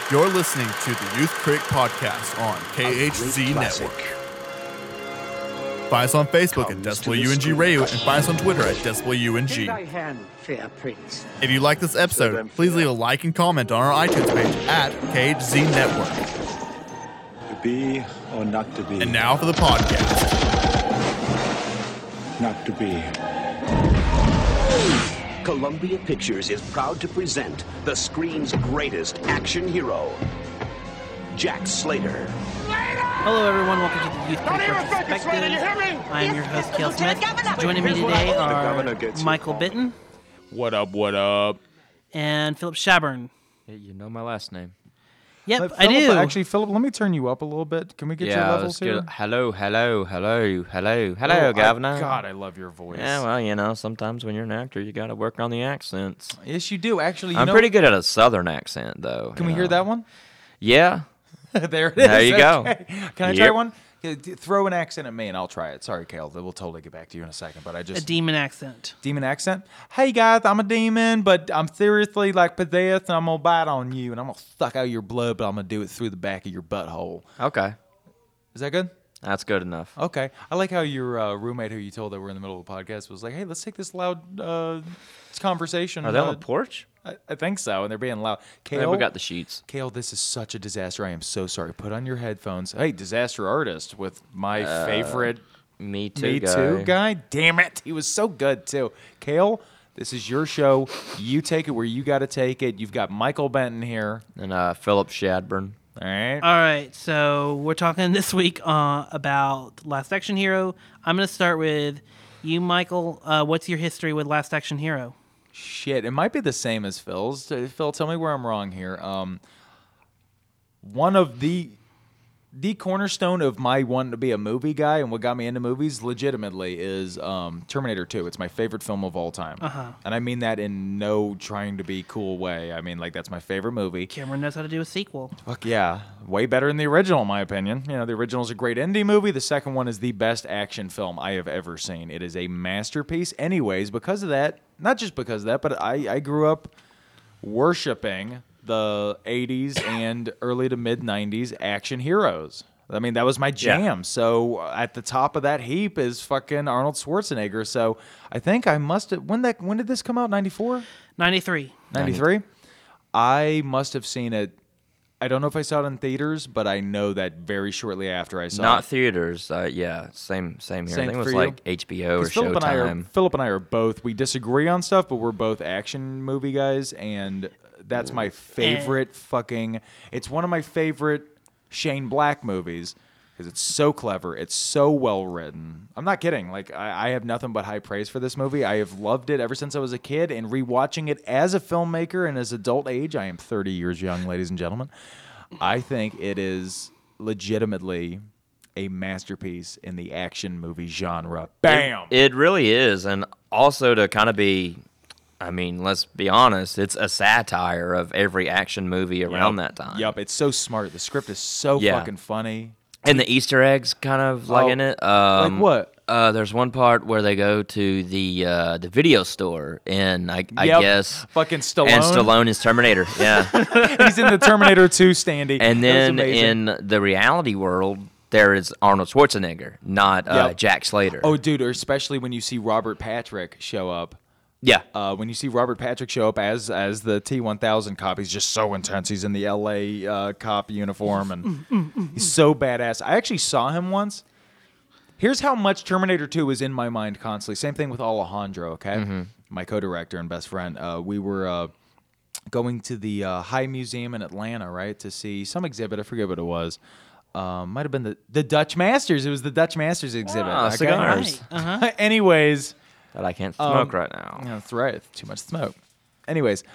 You're listening to the Youth Critic Podcast on KHZ Network. Find us on Facebook at Decibel UNG Radio and find us on Twitter at Decibel UNG. Fair prince. If you like this episode, please leave a like and comment on our iTunes page at KHZ Network. To be or not to be? And now for the podcast. Not to be. Columbia Pictures is proud to present the screen's greatest action hero, Jack Slater. Hello, everyone. Welcome to the Youth Critic Perspective. I am your host, Cale Smith. Joining me today are Michael Bitton. What up, what up? And Philip Shabern. Yeah, you know my last name. Yep, Philip, I do. Actually, Philip, let me turn you up a little bit. Can we get your levels here? Hello, Governor. God, I love your voice. Yeah, well, you know, sometimes when you're an actor, you got to work on the accents. Yes, you do. Actually, I'm pretty good at a southern accent, though. Can we hear that one? Yeah. There it is. There you go. Can I try one? Throw an accent at me and I'll try it. Sorry, Cale. We'll totally get back to you in a second. But I just A demon accent. demon accent. Hey guys, I'm a demon, but I'm seriously like possessed, and I'm gonna bite on you, and I'm gonna suck out your blood, but I'm gonna do it through the back of your butthole. Okay. Is that good? That's good enough. Okay. I like how your roommate, who you told that we're in the middle of a podcast, was like, "Hey, let's take this loud conversation." Are they on the porch? I think so, and they're being loud. Yeah, Cale, we got the sheets. Cale, this is such a disaster. I am so sorry. Put on your headphones. Hey, disaster artist with my favorite Me Too Me guy. Too guy. Damn it, he was so good too. Cale, this is your show. You take it where you got to take it. You've got Michael Benton here. And Philip Shadburn. All right. All right, so we're talking this week about Last Action Hero. I'm going to start with you, Michael. What's your history with Last Action Hero? Shit, it might be the same as Phil's. Phil, tell me where I'm wrong here. One of the cornerstone of my wanting to be a movie guy and what got me into movies legitimately is Terminator 2. It's my favorite film of all time. And I mean that in no trying to be cool way. I mean, like, that's my favorite movie. Cameron knows how to do a sequel. Fuck yeah. Way better than the original, in my opinion. You know, the original's a great indie movie. The second one is the best action film I have ever seen. It is a masterpiece. Anyways, because of that, not just because of that, but I grew up worshiping the 80s and early to mid 90s action heroes. I mean, that was my jam. Yeah. So at the top of that heap is fucking Arnold Schwarzenegger. So I think I must have, when did this come out? 94? 93. 93? I must have seen it. I don't know if I saw it in theaters, but I know that very shortly after I saw it. Not theaters. Yeah, same here. Same I think it was for you? like HBO or 'Cause Philip Showtime. Philip and I are both, we disagree on stuff, but we're both action movie guys, and that's my favorite it's one of my favorite Shane Black movies because it's so clever. It's so well written. I'm not kidding. Like, I have nothing but high praise for this movie. I have loved it ever since I was a kid, and rewatching it as a filmmaker and as adult age, I am 30 years young, ladies and gentlemen. I think it is legitimately a masterpiece in the action movie genre. Bam! It really is. And also to kind of be, I mean, let's be honest, it's a satire of every action movie around that time. Yep, it's so smart. The script is so fucking funny. And the Easter eggs kind of like in it. Like what? There's one part where they go to the video store, and I Yep. guess Fucking Stallone. and Stallone is Terminator. Yeah. He's in the Terminator 2 standee. And That was then amazing. in the reality world, there is Arnold Schwarzenegger, not Yep. Jack Slater. Oh, dude, or especially when you see Robert Patrick show up. Yeah. When you see Robert Patrick show up as the T-1000 cop, he's just so intense. He's in the L.A. Cop uniform, and he's so badass. I actually saw him once. Here's how much Terminator 2 is in my mind constantly. Same thing with Alejandro, okay? My co-director and best friend. We were going to the High Museum in Atlanta, right, to see some exhibit. I forget what it was. Might have been the Dutch Masters. It was the Dutch Masters exhibit. Ah, okay? cigars. Anyways... That I can't smoke right now. Yeah, that's right. Too much smoke. Anyways,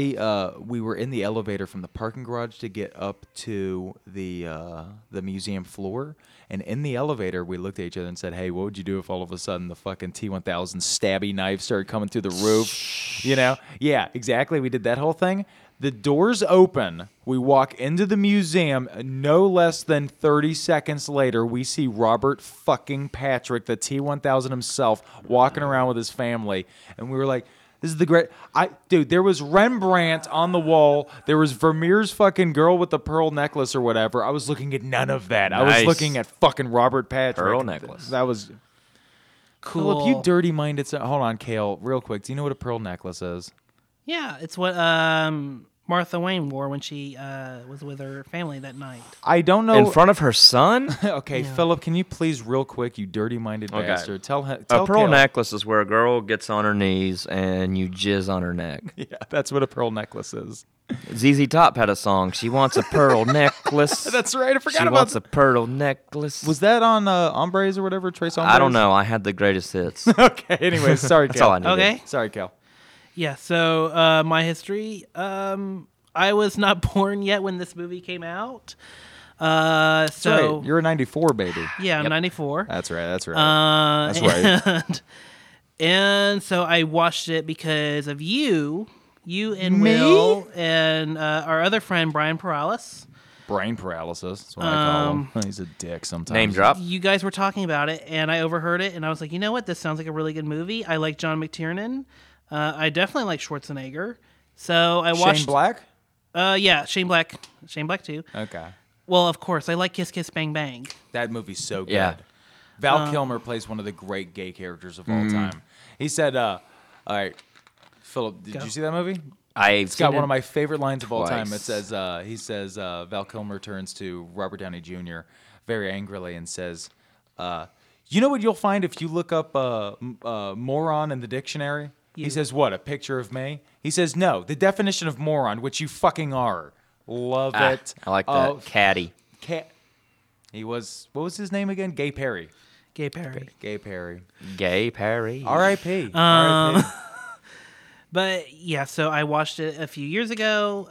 we were in the elevator from the parking garage to get up to the museum floor, and in the elevator we looked at each other and said, "Hey, what would you do if all of a sudden the fucking T-1000 stabby knife started coming through the roof?" You know? Yeah, exactly. We did that whole thing. The doors open. We walk into the museum. No less than 30 seconds later, we see Robert fucking Patrick, the T-1000 himself, walking around with his family. And we were like, This is the great. Dude, there was Rembrandt on the wall. There was Vermeer's fucking girl with the pearl necklace or whatever. I was looking at none of that. I was Nice. looking at fucking Robert Patrick. Pearl necklace. That was Cool. Philip, you dirty-minded. Hold on, Kale, real quick. Do you know what a pearl necklace is? Yeah, it's what Martha Wayne wore when she was with her family that night. I don't know. In front of her son? Okay, Philip, can you please, real quick, you dirty-minded Okay. bastard, tell A Kale. pearl necklace is where a girl gets on her knees and you jizz on her neck. Yeah, that's what a pearl necklace is. ZZ Top had a song. She wants a pearl necklace. That's right. I forgot She about wants a pearl necklace. Was that on Hombres or whatever? Trace Hombres? I don't know. I had the greatest hits. Okay, anyways, sorry, That's Kale. all I needed. Okay. Sorry, Kale. Yeah, so my history. I was not born yet when this movie came out. That's So right. You're a 94 baby. yeah, I'm 94. That's right. That's right. That's right. And so I watched it because of you and Me? Will and our other friend Brian Perales. Brain paralysis. That's what I call him. He's a dick sometimes. Name drop. You guys were talking about it, and I overheard it, and I was like, you know what? This sounds like a really good movie. I like John McTiernan. I definitely like Schwarzenegger. So I watched. Shane Black? Yeah, Shane Black. Shane Black too. Okay. Well, of course, I like Kiss Kiss Bang Bang. That movie's so good. Yeah. Val Kilmer plays one of the great gay characters of all time. He said, all right, Philip, did you see that movie? It's It's got one of my favorite lines of all time. It twice. says, he says, Val Kilmer turns to Robert Downey Jr. very angrily and says, you know what you'll find if you look up moron in the dictionary? He says, what, a picture of me? He says, no, the definition of moron, which you fucking are. Love it. I like that. Caddy. He was, what was his name again? Gay Perry. Gay Perry. Gay Perry. Gay Perry. R.I.P. R.I.P. But yeah, so I watched it a few years ago,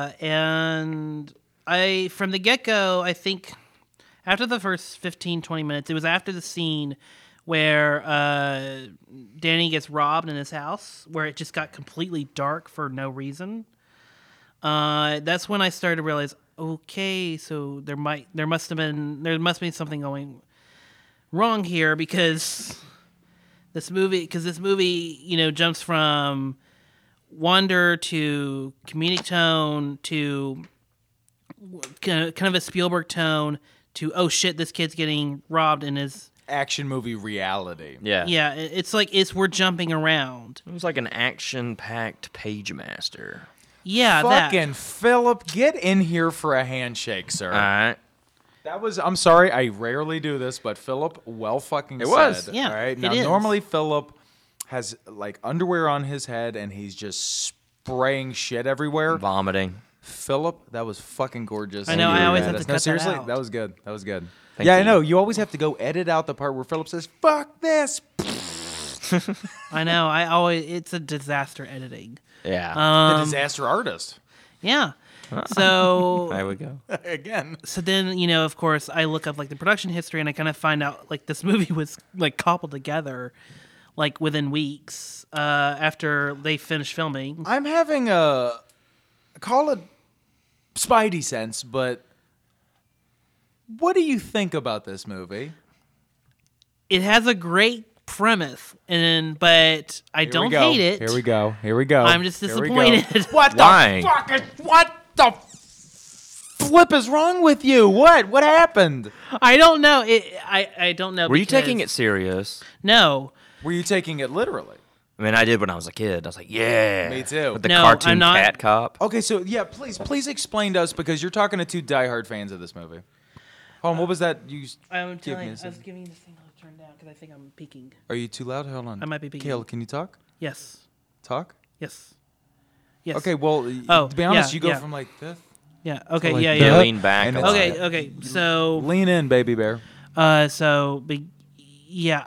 and I, from the get-go, I think after the first 15, 20 minutes, it was after the scene where Danny gets robbed in his house, where it just got completely dark for no reason. That's when I started to realize, okay, so there must be something going wrong here, because this movie, jumps from wonder to comedic tone to kind of a Spielberg tone to, oh shit, this kid's getting robbed in his Action movie reality. Yeah. yeah. It's like we're jumping around. It was like an action-packed Page Master. Yeah, Fucking Philip, get in here for a handshake, sir. All right. That was, I'm sorry, I rarely do this, but Philip, well fucking said. was. Yeah, All right. it Now, is. normally Philip has like underwear on his head and he's just spraying shit everywhere. Vomiting. Philip, that was fucking gorgeous. I know, You I always had have to us. cut No, that seriously, out. that was good. That was good. Thank yeah, I you. know. You always have to go edit out the part where Philip says, fuck this. I know. It's a disaster editing. Yeah. The disaster artist. Yeah. So there we go. Again. So then, of course, I look up like the production history, and I kind of find out like this movie was like cobbled together, like within weeks after they finished filming. I'm having call it Spidey sense, but what do you think about this movie? It has a great premise, but I Here we don't go. hate it. Here we go. Here we go. I'm just Here we go. disappointed. What the Why? what the flip is wrong with you? What happened? I don't know. I don't know. Were you taking it because- serious? No. Were you taking it literally? I mean, I did when I was a kid. I was like, yeah. Me too. With the No, cartoon I'm not- cat cop. Okay, so yeah, please explain to us because you're talking to two diehard fans of this movie. Hold on, what was that you I'm give telling me you, a I was second? giving you this thing to turn down because I think I'm peaking. Are you too loud? Hold on. I might be peeking. Kale, can you talk? Yes. Talk? Yes. Yes. Okay, well, Oh, to be honest, yeah, you go yeah. from like fifth. Yeah. Okay. like yeah. that. Yeah. Lean back And a it's- lot. Okay. Okay. So. Lean in, baby bear. Yeah.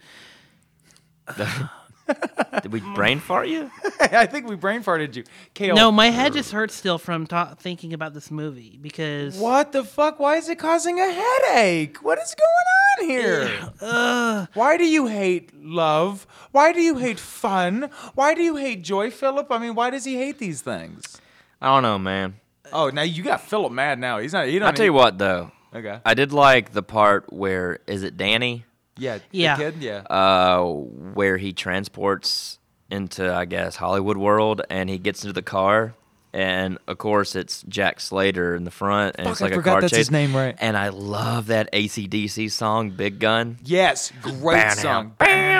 Did we brain fart you? I think we brain farted you. Kale. No, my head just hurts still from thinking about this movie because. What the fuck? Why is it causing a headache? What is going on here? Why do you hate love? Why do you hate fun? Why do you hate joy, Philip? I mean, why does he hate these things? I don't know, man. Oh, now you got Philip mad now. He's not. He don't. I'll tell you what, though. Okay. I did like the part where, is it Danny? Yeah. Yeah. The kid. Yeah. Where he transports into, I guess, Hollywood world, and he gets into the car, and of course it's Jack Slater in the front, and it's Fuck, like I a forgot car that's chase. his name, right? And I love that AC/DC song, Big Gun. Yes, great song.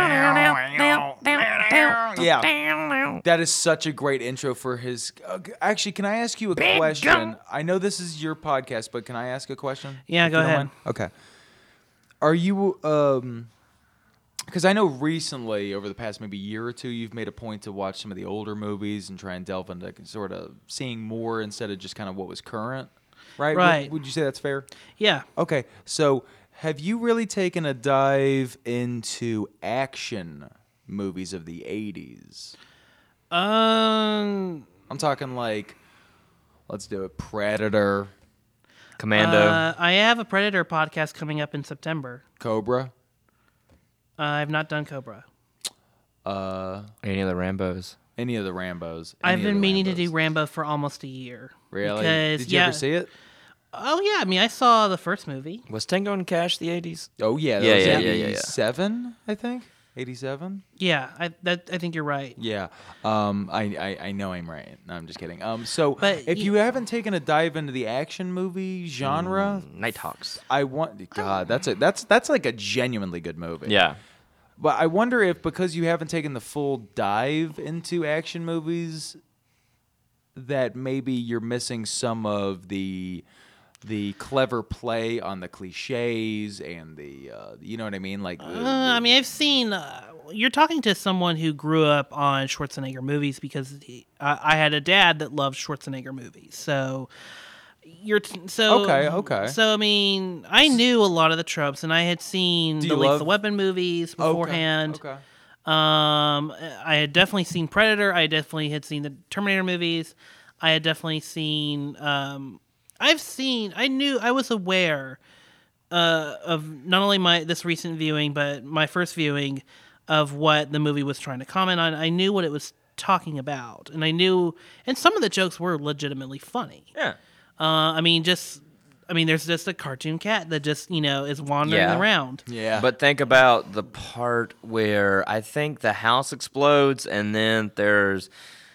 Yeah, that is such a great intro for his. Actually, can I ask you a question? I know this is your podcast, but can I ask a question? Yeah, if go you don't ahead. mind? Okay. Are you because I know recently, over the past maybe year or two, you've made a point to watch some of the older movies and try and delve into sort of seeing more instead of just kind of what was current, right? Right. Would you say that's fair? Yeah. Okay, so have you really taken a dive into action movies of the 80s? I'm talking like, let's do it, Predator, Commando. I have a Predator podcast coming up in September. Cobra. I've not done Cobra. Any of the Rambos. Any of the Rambos. I've been meaning to do Rambo for almost a year. Really? Because, Did you ever see it? Oh, yeah. I mean, I saw the first movie. Was Tango and Cash the 80s? Oh, yeah. That Yeah, was yeah, yeah, yeah. 87, I think. 87? Yeah, I think you're right. Yeah. I know I'm right. No, I'm just kidding. So But if you haven't taken a dive into the action movie genre, Nighthawks. I want God, that's like a genuinely good movie. Yeah. But I wonder if because you haven't taken the full dive into action movies, that maybe you're missing some of the clever play on the cliches and the you know what I mean, like. I mean, I've seen. You're talking to someone who grew up on Schwarzenegger movies because I had a dad that loved Schwarzenegger movies. So okay. So I mean, I knew a lot of the tropes, and I had seen the Lethal Weapon movies beforehand. Okay. I had definitely seen Predator. I definitely had seen the Terminator movies. I had definitely seen. I was aware of not only this recent viewing, but my first viewing of what the movie was trying to comment on. I knew what it was talking about, and and some of the jokes were legitimately funny. Yeah. There's just a cartoon cat that just, is wandering around. Yeah. But think about the part where I think the house explodes, and then there's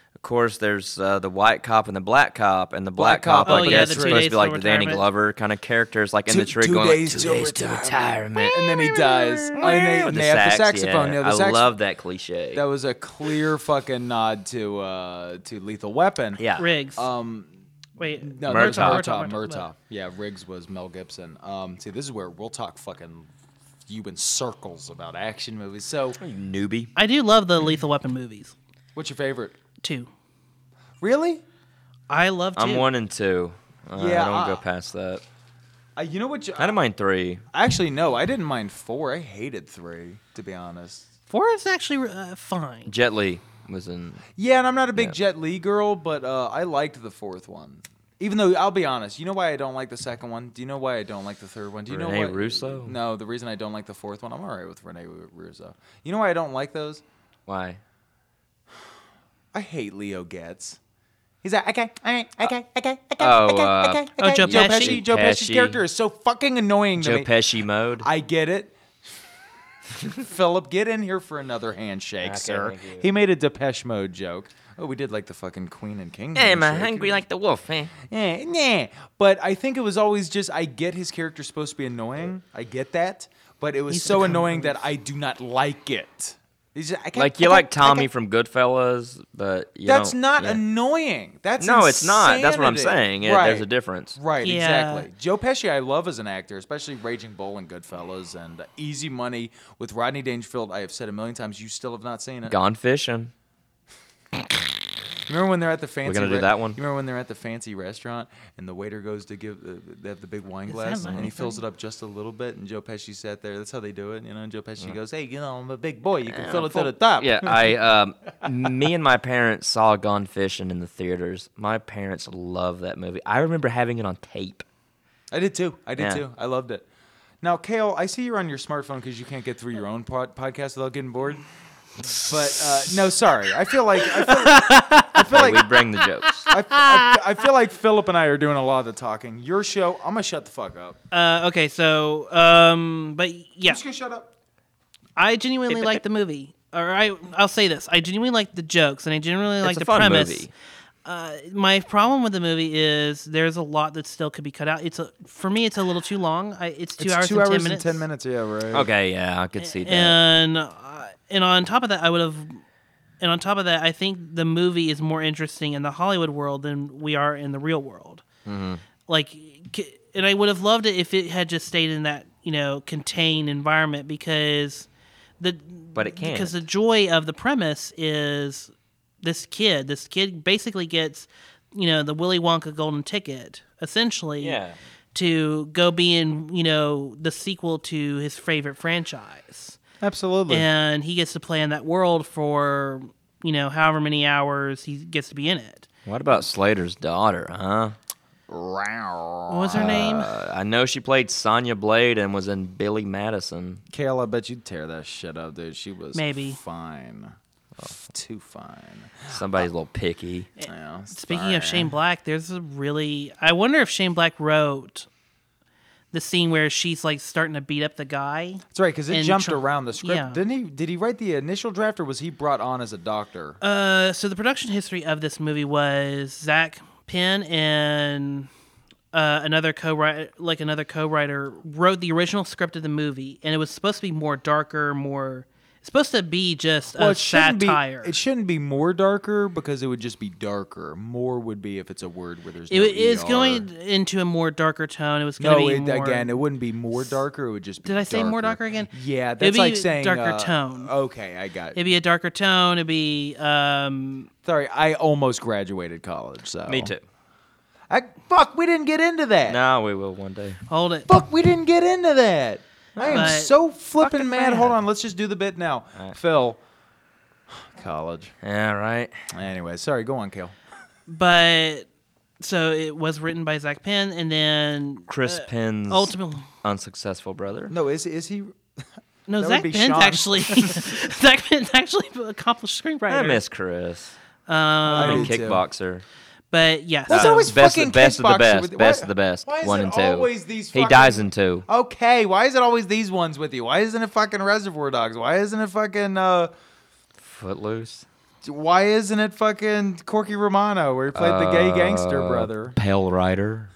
the white cop and the black cop, and the black cop, I guess, is supposed to be like the Danny Glover kind of characters, like in the tree going, like, 2 days to retirement. And then he dies. And they have the saxophone. Yeah. I love that cliche. That was a clear fucking nod to Lethal Weapon. Yeah. Riggs. Wait, no, Murtaugh. Yeah, Riggs was Mel Gibson. See, this is where we'll talk fucking you in circles about action movies. So, you newbie. I do love the Lethal Weapon movies. What's your favorite? 2. Really? I love 2. I'm 1 and 2. Yeah, I don't go past that. You know what? I didn't mind 3. Actually, no, I didn't mind 4. I hated 3, to be honest. 4 is actually fine. Jet Li was in. Yeah, and I'm not a big Jet Li girl, but I liked the 4th one. Even though, I'll be honest, you know why I don't like the 2nd one? Do you know why I don't like the 3rd one? Do you know why? Russo? No, the reason I don't like the 4th one, I'm all right with Rene Russo. You know why I don't like those? Why? I hate Leo Getz. He's like, okay. Joe Pesci. Joe Pesci's character is so fucking annoying to Joe me. Pesci mode. I get it. Philip, get in here for another handshake, Okay, sir. thank you. He made a Depeche Mode joke. Oh, we did like the fucking Queen and King. Hey, am I handshake. hungry like the wolf, eh? Yeah. But I think it was always just, I get his character's supposed to be annoying. I get that. But it was so annoying that I do not like it. Like you like Tommy from Goodfellas, but you that's don't, not yeah. annoying. That's No, it's not. That's what I'm insanity. saying. Right. There's a difference. Right, Yeah. exactly. Joe Pesci I love as an actor, especially Raging Bull and Goodfellas and Easy Money with Rodney Dangerfield. I have said a million times, you still have not seen it. Gone fishing. You remember when they're at the fancy? We're gonna do that one? You remember when they're at the fancy restaurant and the waiter goes to give? They have the big wine glass and he fills it up just a little bit, and Joe Pesci sat there. That's how they do it, you know. And Joe Pesci goes, "Hey, I'm a big boy. You can fill it to the top." Yeah, me and my parents saw Gone Fishing in the theaters. My parents love that movie. I remember having it on tape. I did too. Yeah. too. I loved it. Now, Kale, I see you're on your smartphone because you can't get through your own podcast without getting bored. But no, sorry. I feel like We bring the jokes. I feel like Philip and I are doing a lot of the talking. Your show, I'm gonna shut the fuck up. Okay, so, but yeah, Just gonna shut up. I genuinely like the movie. I'll say this: I genuinely like the jokes, and I genuinely like It's a the fun premise. movie. My problem with the movie is there's a lot that still could be cut out. For me, it's a little too long. It's 2 hours, 2 and 10 hours minutes. and 10 minutes. Yeah, right. Okay, yeah, I could see that. And on top of that, I think the movie is more interesting in the Hollywood world than we are in the real world. Mm-hmm. Like, and I would have loved it if it had just stayed in that contained environment because But it can't. because the joy of the premise is this kid basically gets the Willy Wonka golden ticket essentially to go be in the sequel to his favorite franchise. Absolutely. And he gets to play in that world for however many hours he gets to be in it. What about Slater's daughter, huh? What was her name? I know she played Sonya Blade and was in Billy Madison. Kayla, I bet you'd tear that shit up, dude. She was Maybe fine. Too fine. Somebody's a little picky. Yeah, Speaking of Shane Black, I wonder if Shane Black wrote the scene where she's like starting to beat up the guy. That's right, because it and jumped around the script. yeah. Didn't he? Did he write the initial draft, or was he brought on as a doctor? So the production history of this movie was Zach Penn and another co-writer wrote the original script of the movie, and it was supposed to be more darker, It's supposed to be just a satire. It shouldn't be more darker because it would just be darker. More would be if it's a word where there's no It is ER. going into a more darker tone. It was going to be more... again, it wouldn't be more darker. It would just be Did I say more darker again? Yeah, It'd that's be like saying... darker tone. Okay, I got it. It'd be a darker tone. It'd be... Sorry, I almost graduated college, so... Me too. Fuck, we didn't get into that. No, we will one day. Hold it. Fuck, we didn't get into that. I am But- so flipping mad. mad. Hold on, let's just do the bit now. right. Phil. College. Yeah, right. Anyway, sorry, go on, Kale. But... So it was written by Zach Penn, and then... Chris Penn's ultimately... unsuccessful brother. No, is he... No, That would Zach be Penn's Sean. actually... Zach Penn's actually an accomplished screenwriter. I miss Chris. I I'm a do too. kickboxer. But yes. What's always best, fucking best of the kickboxer best. with- Best why- of the best. why is 1 it and 2. always these He fucking- dies in 2. Okay, why is it always these ones with you? Why isn't it fucking Reservoir Dogs? Why isn't it fucking... Footloose. Why isn't it fucking Corky Romano where he played the gay gangster brother? Pale Rider.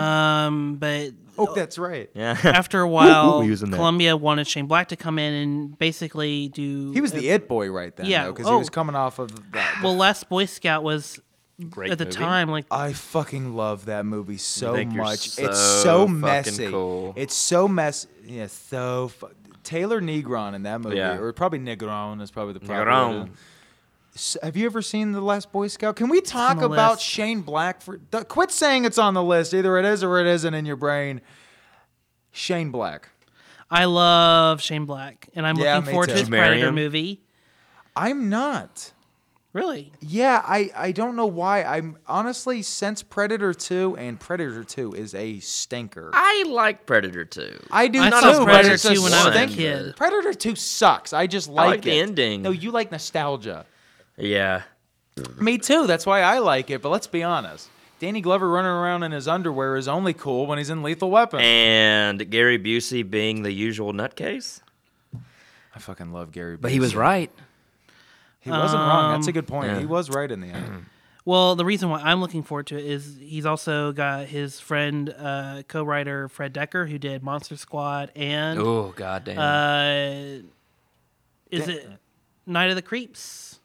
But Oh, that's right. Yeah. after a while, he was in that. Columbia wanted Shane Black to come in and basically do... He was the it boy right then, Yeah, because he was coming off of that. Well, Last Boy Scout was, Great at the movie. time, like... I fucking love that movie so think you're much. so It's so fucking messy. cool. It's so messy. Yeah, so... Taylor Negron in that movie, Yeah. or probably Negron is probably the proper Negron. word. Have you ever seen The Last Boy Scout? Can we talk the about list. Shane Black? Quit saying it's on the list. Either it is or it isn't in your brain. Shane Black. I love Shane Black, and I'm Yeah, looking me forward too. to his Did you marry Predator him? movie. I'm not. Really? Yeah, I don't know why. I'm honestly, since Predator 2, and Predator 2 is a stinker. I like Predator 2. I do I too, saw but Predator it's 2 when I was a stink. kid. Predator 2 sucks. I just like, like the it. ending. No, you like nostalgia. Yeah. Me too. That's why I like it. But let's be honest. Danny Glover running around in his underwear is only cool when he's in Lethal Weapon. And Gary Busey being the usual nutcase. I fucking love Gary. But he was right. He wasn't wrong. That's a good point. yeah. He was right in the end. Well, the reason why I'm looking forward to it is he's also got his friend, co-writer Fred Decker, who did Monster Squad and Oh, goddamn. is it Night of the Creeps?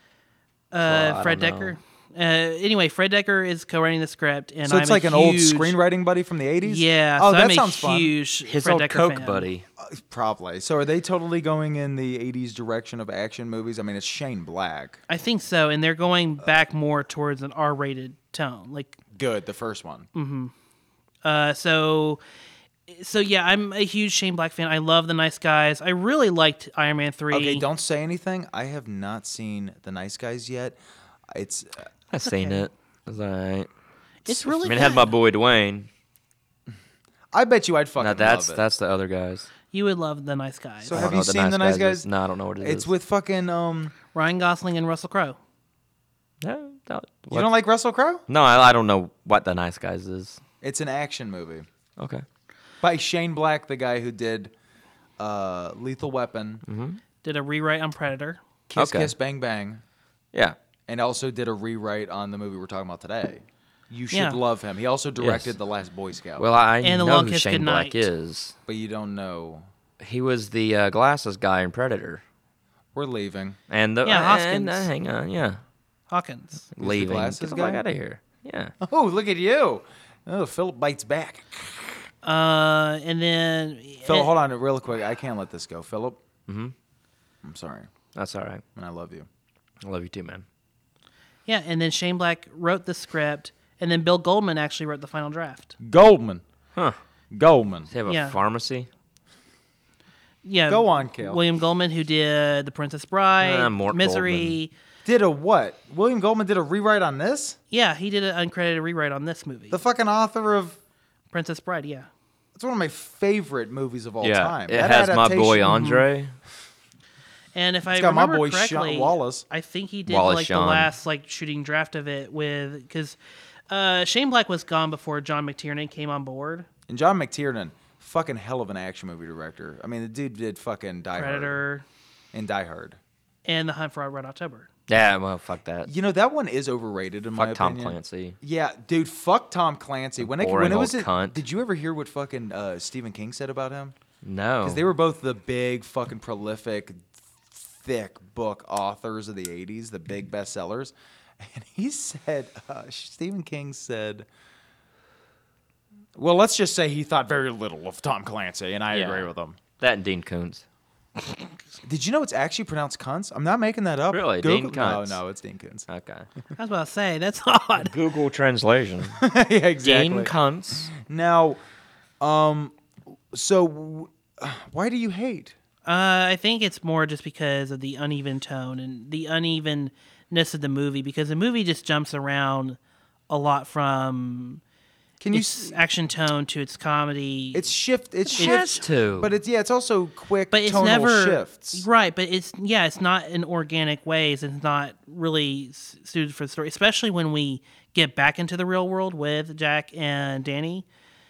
I Fred don't know. Decker. Anyway, Fred Decker is co-writing the script, and So it's I'm like a an old huge- screenwriting buddy from the 80s? Yeah, Oh, so that I'm sounds a huge His Fred old Decker Coke fan. buddy. Probably. So are they totally going in the 80s direction of action movies? I mean, it's Shane Black. I think so, and they're going back more towards an R-rated tone. Like, Good, the first one. so yeah, I'm a huge Shane Black fan. I love The Nice Guys. I really liked Iron Man 3. Okay, don't say anything. I have not seen The Nice Guys yet. It's I seen okay. it. It was all right. It's really I mean, it had my boy Dwayne. I bet you I'd fucking Now that's love it. that's the other guys. You would love The Nice Guys. So I have don't know you what seen The Nice Guys? is. No, I don't know what it is. It's with fucking Ryan Gosling and Russell Crowe. No, you don't like Russell Crowe? No, I don't know what the Nice Guys is. It's an action movie Okay. by Shane Black, the guy who did Lethal Weapon, did a rewrite on Predator. Kiss Okay. Kiss Bang Bang. Yeah. And also did a rewrite on the movie we're talking about today. You should Yeah. love him. He also directed Yes. The Last Boy Scout. Well, I And The know Long who Kiss Shane Black Goodnight. is. but you don't know. He was the glasses guy in Predator. We're leaving. And the Yeah, Hoskins. and, hang on, yeah, Hawkins. leaving. glasses Get the guy? fuck out of here. Yeah. Oh, look at you. Oh, Philip bites back. And then Philip, hold on real quick. I can't let this go. Philip? Mm-hmm. I'm sorry. That's all right. And I love you. I love you too, man. Yeah, and then Shane Black wrote the script, and then Bill Goldman actually wrote the final draft. Goldman. Huh. Goldman. Does he have a Yeah. pharmacy? Yeah, Go on, Kale. William Goldman, who did The Princess Bride, Mort Misery. Did a what? William Goldman did a rewrite on this? Yeah, he did an uncredited rewrite on this movie. The fucking author of... Princess Bride, yeah. It's one of my favorite movies of all Yeah. time. It That has my boy adaptation- Andre. And if I got my remember boy correctly, Wallace. I think he did Wallace like Shawn. the last like shooting draft of it with because Shane Black was gone before John McTiernan came on board. And John McTiernan, fucking hell of an action movie director. I mean, the dude did fucking Die Hard. Predator And Die Hard. and The Hunt for Red October. Yeah, well, fuck that. You know, that one is overrated in my Fuck Tom opinion. Clancy. Yeah, dude, fuck Tom Clancy. When it Boring was old cunt. Did you ever hear what fucking Stephen King said about him? No. Because they were both the big fucking prolific, thick book authors of the 80s, the big bestsellers. And he said, Stephen King said, well, let's just say he thought very little of Tom Clancy, and I Yeah. agree with him. That and Dean Koontz. Did you know it's actually pronounced Kuntz? I'm not making that up. Really? Google- Dean Kuntz? No, it's Dean Koontz. Okay. I was about to say that's odd. Google translation. Yeah, exactly. Dean Koontz. Now, so why do you hate? I think it's more just because of the uneven tone and the unevenness of the movie. Because the movie just jumps around a lot from Can you? its action tone to its comedy. It's shift. It's It has shift. to. But it's also quick but it's tonal never shifts. right. But it's not in organic ways. It's not really suited for the story, especially when we get back into the real world with Jack and Danny,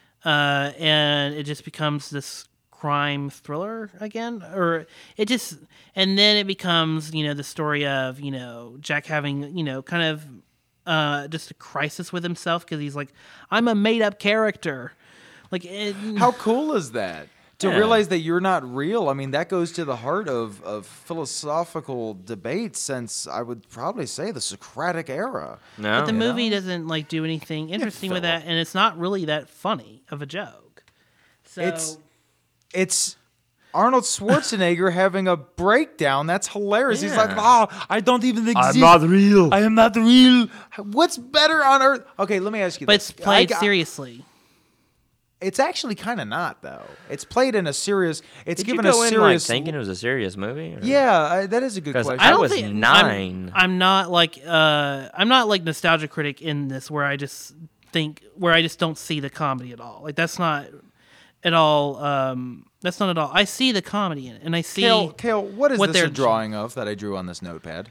and it just becomes this crime thriller again, or it just, and then it becomes the story of Jack having kind of just a crisis with himself because he's like, I'm a made up character, like How cool is that? To Yeah. realize that you're not real. I mean, that goes to the heart of philosophical debates since I would probably say the Socratic era. No. But the movie doesn't like do anything interesting with that, and it's not really that funny of a joke. So It's Arnold Schwarzenegger having a breakdown. That's hilarious. He's like, Yeah. I don't even exist. real. I am not real. What's better on earth? Okay, let me ask you but this. it's played I- seriously. It's actually kind of not, though. It's played in a serious... It's Did given you go a in serious... thinking it was a serious movie? Or? Yeah, that is a good 'Cause question. I don't was think- 9. I'm not like nostalgia critic in this, where I just don't see the comedy at all. Like that's not at all. That's not at all. I see the comedy in it, and I see. Kale, what is what this they're- a drawing of that I drew on this notepad?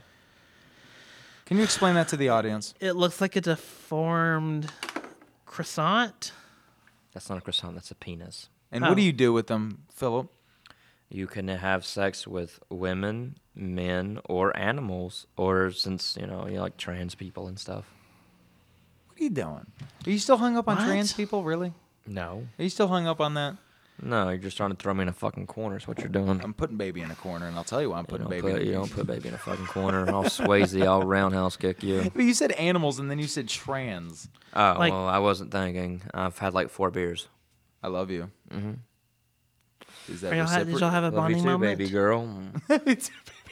Can you explain that to the audience? It looks like a deformed croissant. That's not a croissant. That's a penis. And Oh. what do you do with them, Philip? You can have sex with women, men, or animals, or since you like trans people and stuff. What are you doing? Are you still hung up on What? trans people, really? No. Are you still hung up on that? No, you're just trying to throw me in a fucking corner. Is what you're doing. I'm putting baby in a corner, and I'll tell you why I'm putting baby in a You don't put baby in a fucking corner. I'll Swayze, I'll roundhouse kick you. But you said animals, and then you said trans. Oh, Like- well, I wasn't thinking. I've had like 4 beers. I love you. Mm-hmm. Is that Did y'all have a Love you bonding too, moment? baby girl. Did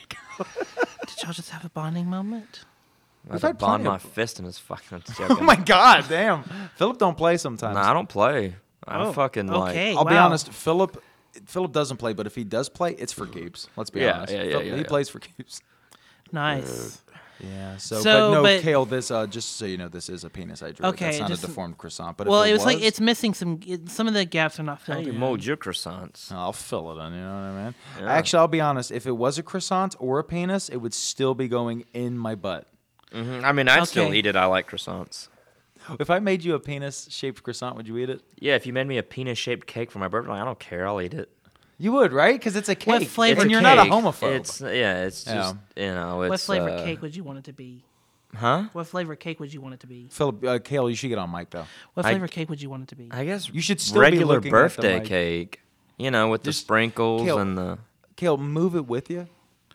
y'all just have a bonding moment? I We've had to had plenty bond my of- fist in his fucking. Oh my god, damn! Philip don't play sometimes. Nah, I don't play. I Oh, fucking like. okay. I'll be wow. honest. Philip doesn't play, but if he does play, it's for keeps. Let's be Yeah, honest. yeah, Philip, yeah, he yeah. plays for keeps. Nice. Yeah. So, but no, but- Kale. This just so you know, this is a penis I drew. Okay, That's not just- a deformed croissant. But Well, if it was like it's missing some of the gaps are not How filled you in. mold your croissants? I'll fill it in. You know what I mean? Yeah. Actually, I'll be honest. If it was a croissant or a penis, it would still be going in my butt. I mean, I'd still Okay. eat it. I like croissants. If I made you a penis-shaped croissant, would you eat it? Yeah, if you made me a penis-shaped cake for my birthday, I don't care. I'll eat it. You would, right? Because it's a cake. What flavor and you're cake? not a homophobe. It's just it's. What flavor cake would you want it to be? Huh? What flavor cake would you want it to be? Philip, Kale, you should get on mic though. What flavor cake would you want it to be? I guess you should still regular be looking at the birthday mic. cake. With the sprinkles Kale, and the. Kale, move it with you.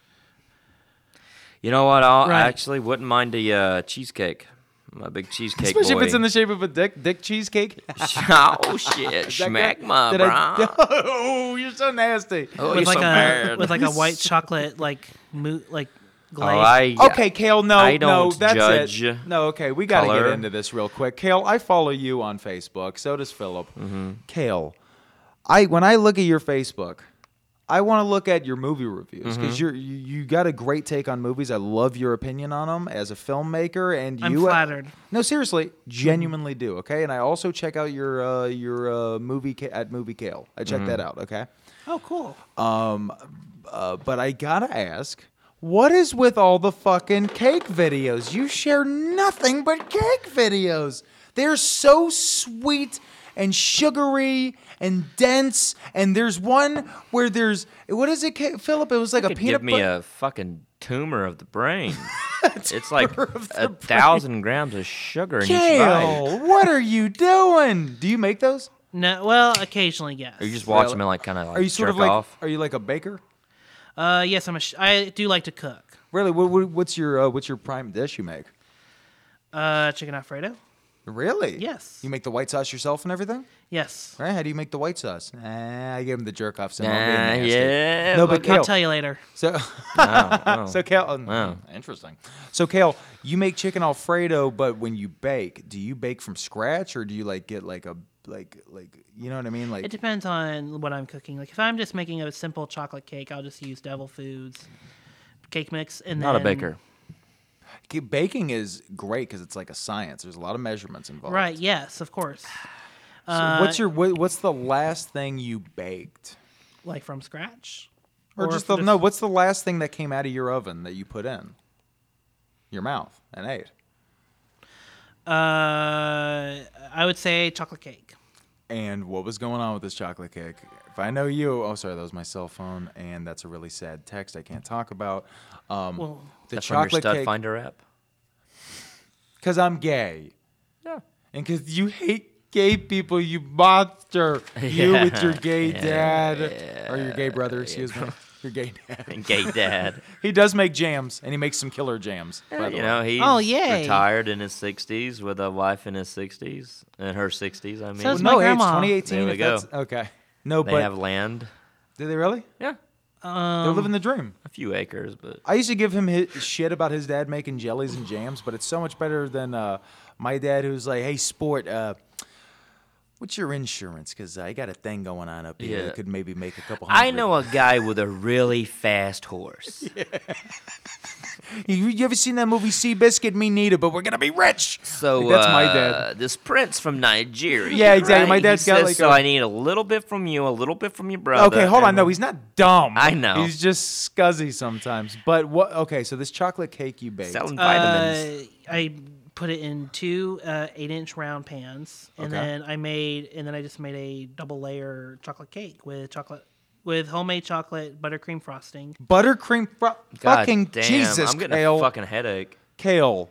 You know what? I Right. actually wouldn't mind a cheesecake. I'm a big cheesecake Especially boy. if it's in the shape of a dick cheesecake. Oh shit! Smack my Did bro. Oh, you're so nasty. Oh, with you're like so bad. with like a white chocolate glaze. Okay, Kale, no, I don't that's judge it. No, okay, we got to get color. into this real quick. Kale, I follow you on Facebook. So does Philip. Mm-hmm. Kale, when I look at your Facebook, I want to look at your movie reviews because Mm-hmm. you got a great take on movies. I love your opinion on them as a filmmaker, and I'm you flattered. No, seriously, genuinely do. Okay, and I also check out your movie at Movie Kale. I check Mm-hmm. that out. Okay. Oh, cool. But I gotta ask, what is with all the fucking cake videos? You share nothing but cake videos. They're so sweet and sugary and dense. And there's one where there's, what is it, Philip? It was like a Could peanut give me butter. a fucking tumor of the brain. It's like 1,000 grams of sugar in each bite. Kale, what are you doing? Do you make those? No, well, occasionally, yes. Or you just watch them and like kind of like Are you sort jerk of like, off? are you like a baker? Yes, I do like to cook. Really? What's your prime dish you make? Chicken Alfredo. Really? Yes. You make the white sauce yourself and everything? Yes. Right? How do you make the white sauce? I gave him the jerk off symbol. Yeah. No, but Kale. I'll tell you later. So, Oh. so Kale. Wow. Interesting. So Kale, you make chicken Alfredo, but when you bake, do you bake from scratch or do you like get like a like you know what I mean? Like It depends on what I'm cooking. Like if I'm just making a simple chocolate cake, I'll just use Devil Foods cake mix and Not then a baker. baking is great because it's like a science. There's a lot of measurements involved. Right? Yes, of course. So what's the last thing you baked? Like from scratch, Or just what's the last thing that came out of your oven that you put in your mouth and ate? I would say chocolate cake. And what was going on with this chocolate cake? If I know you, oh sorry, that was my cell phone, and that's a really sad text I can't talk about. Well, The That's from your chocolate Stud cake, Finder app. because I'm gay, Yeah. and because you hate gay people, you monster. You with your gay dad or your gay brother, excuse me, your gay dad. Gay dad. He does make jams, and he makes some killer jams. by the You way. know, he's Oh, yay. retired in his 60s with a wife in his 60s. In her 60s, I mean. So is no, my hey, it's grandma. 2018. There we if that's- go. Okay. No, they but have land. did they really? Yeah. They're living the dream. A few acres, but. I used to give him his shit about his dad making jellies and jams, but it's so much better than my dad, who's like, "Hey, sport, what's your insurance? Because I got a thing going on up here. Yeah. That could maybe make a couple I hundred." know a guy with a really fast horse. You ever seen that movie Seabiscuit? Me neither, but we're gonna be rich. So Like, that's my dad. This prince from Nigeria. Yeah, exactly. right? My dad's He got says, like so a- I need a little bit from you, a little bit from your brother. Okay, hold on. and- No, he's not dumb. I know. He's just scuzzy sometimes. But what? Okay, so this chocolate cake you baked. Selling vitamins. I put it in two 8-inch round pans, and Okay. then I just made a double layer chocolate cake with homemade chocolate buttercream frosting. Buttercream. God Fucking damn, Jesus, I'm getting Kale. a fucking headache. Kale.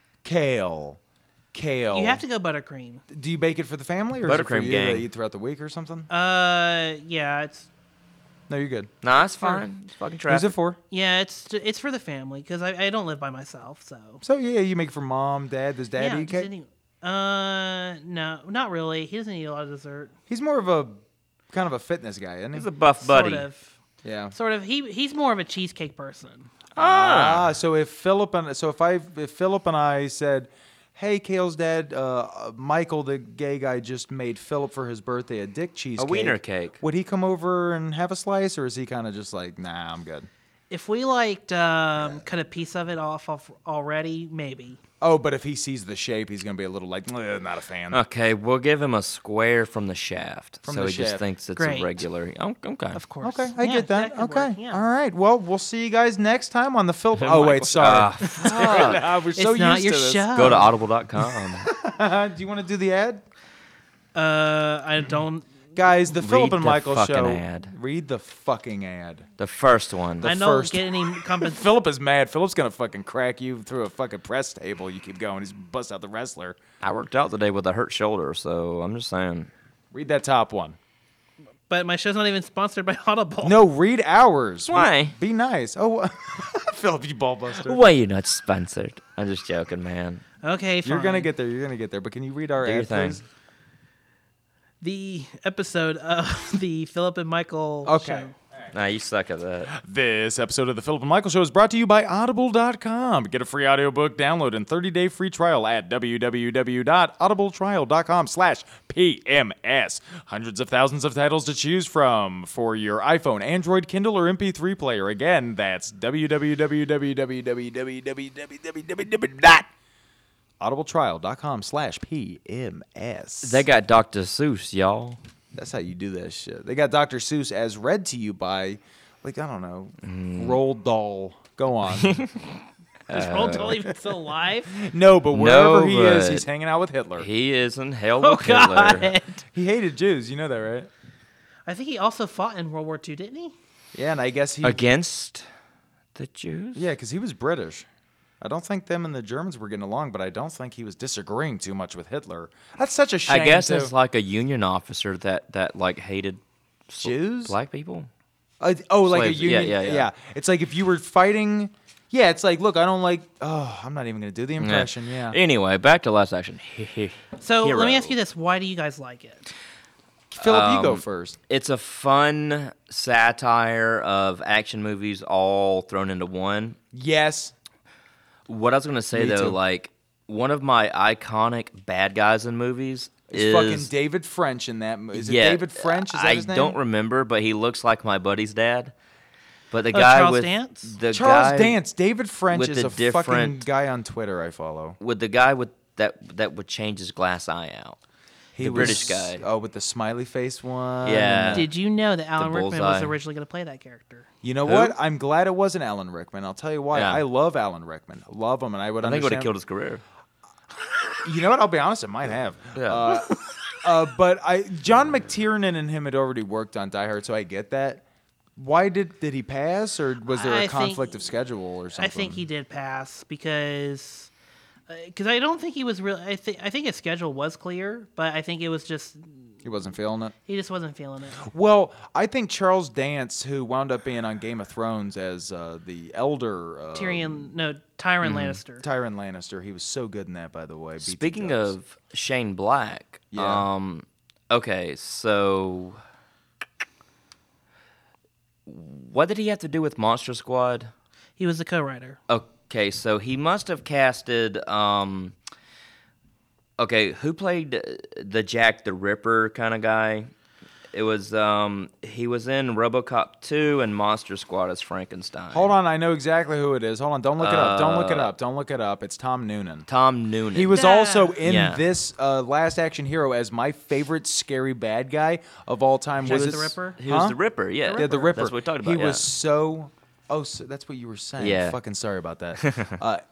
You have to go buttercream. Do you bake it for the family or is it for Buttercream you gang. to eat throughout the week or something? Yeah, No, you're good. Nah, it's fine. It's fucking Who's traffic. it for? it's for the family because I don't live by myself, so. So yeah, you make it for mom, dad. Does dad Yeah, eat cake? no, not really. He doesn't eat a lot of dessert. He's more of a kind of a fitness guy, isn't he? He's a buff buddy. Sort of. He's more of a cheesecake person. So if Philip and I said, "Hey, Kale's dad, Michael, the gay guy, just made Philip for his birthday a dick cheesecake. wiener cake. Would he come over and have a slice, or is he kind of just like, nah, I'm good? If we cut a piece of it off already, maybe. Oh, but if he sees the shape, he's gonna be a little like, not a fan. Okay, we'll give him a square from the shaft. From so the he just shaft. thinks it's Great. a regular. Oh, okay. Of course. Okay, I Yeah, get that. could Okay, work, yeah. all right. Well, we'll see you guys next time on the Philip. Oh wait, sorry. We're so It's not used your to this. show. Go to audible.com. Do you want to do the ad? I don't Guys, the Philip Read and the Michael fucking show. ad. Read the fucking ad. The first one. I don't first- get any compensation. Philip is mad. Philip's gonna fucking crack you through a fucking press table. You keep going. He's bust out the wrestler. I worked out today with a hurt shoulder, so I'm just saying. Read that top one. But my show's not even sponsored by Audible. No, read ours. Why? Be nice. Oh, Philip, you ballbuster. Why you not sponsored? I'm just joking, man. Okay, fine. You're gonna get there. You're gonna get there. But can you read our Do your ad, thing. please? The episode of the Philip and Michael Okay. show. Nah, you suck at that. This episode of the Philip and Michael Show is brought to you by Audible.com. Get a free audiobook download and 30-day free trial at www.audibletrial.com/PMS. Hundreds of thousands of titles to choose from for your iPhone, Android, Kindle, or MP3 player. Again, that's www.audibletrial.com/PMS. They got Dr. Seuss, y'all. That's how you do that shit. They got Dr. Seuss as read to you by, like, I don't know, Roald Dahl. Go on. Is Roald Dahl even still alive? No, but wherever No, he is, but he's hanging out with Hitler. He is in hell Oh, with Hitler. God. He hated Jews. You know that, right? I think he also fought in World War II, didn't he? Yeah, and I guess he... Against the Jews? Yeah, because he was British. I don't think them and the Germans were getting along, but I don't think he was disagreeing too much with Hitler. That's such a shame, I guess too. it's like a Union officer that like hated Jews? black people. Like a Slaves. union. Yeah. It's like if you were fighting... Yeah, it's like, look, I don't like... Oh, I'm not even going to do the impression, yeah. Anyway, back to Last Action. So let me Hero. ask you this. Why do you guys like it? Philip, you go first. It's a fun satire of action movies all thrown into one. Yes. What I was going to say, Me though, too. like, one of my iconic bad guys in movies It's fucking David French in that movie. Is it David French? Is that his name? I don't remember, but he looks like my buddy's dad. But the Oh, guy Charles with Dance? the Charles guy Dance. David French with is the a fucking different- guy on Twitter I follow. with the guy with that would change his glass eye out. He The was, British guy. Oh, with the smiley face one. Yeah. Did you know that Alan Rickman was bullseye. originally going to play that character? You know Who? what? I'm glad it wasn't Alan Rickman. I'll tell you why. Yeah. I love Alan Rickman. Love him, and I would I think it would have understand. killed his career. You know what? I'll be honest. It might have. Yeah. But John McTiernan and him had already worked on Die Hard, so I get that. Why did he pass, or was there a I think- conflict of schedule or something? I think he did pass because I don't think he was really. I think his schedule was clear, but I think it was just He wasn't feeling it. he just wasn't feeling it. Well, I think Charles Dance, who wound up being on Game of Thrones as the elder Tyrion Mm-hmm. Lannister. Tyrion Lannister, he was so good in that, by the way. BT Speaking dubs. of Shane Black, Yeah. Okay, so what did he have to do with Monster Squad? He was the co-writer. Okay, so he must have casted. Okay, who played the Jack the Ripper kind of guy? It was he was in RoboCop 2 and Monster Squad as Frankenstein. Hold on, I know exactly who it is. Hold on, don't look it up. Don't look it up. Don't look it up. It's Tom Noonan. Tom Noonan. He was Nah. also in Yeah. this Last Action Hero as my favorite scary bad guy of all time. Jack Was the it Ripper? He was the Ripper. Yeah, Yeah, the Ripper. That's what we talked about. He yeah. was so. Oh, so that's what you were saying. Yeah. Fucking sorry about that.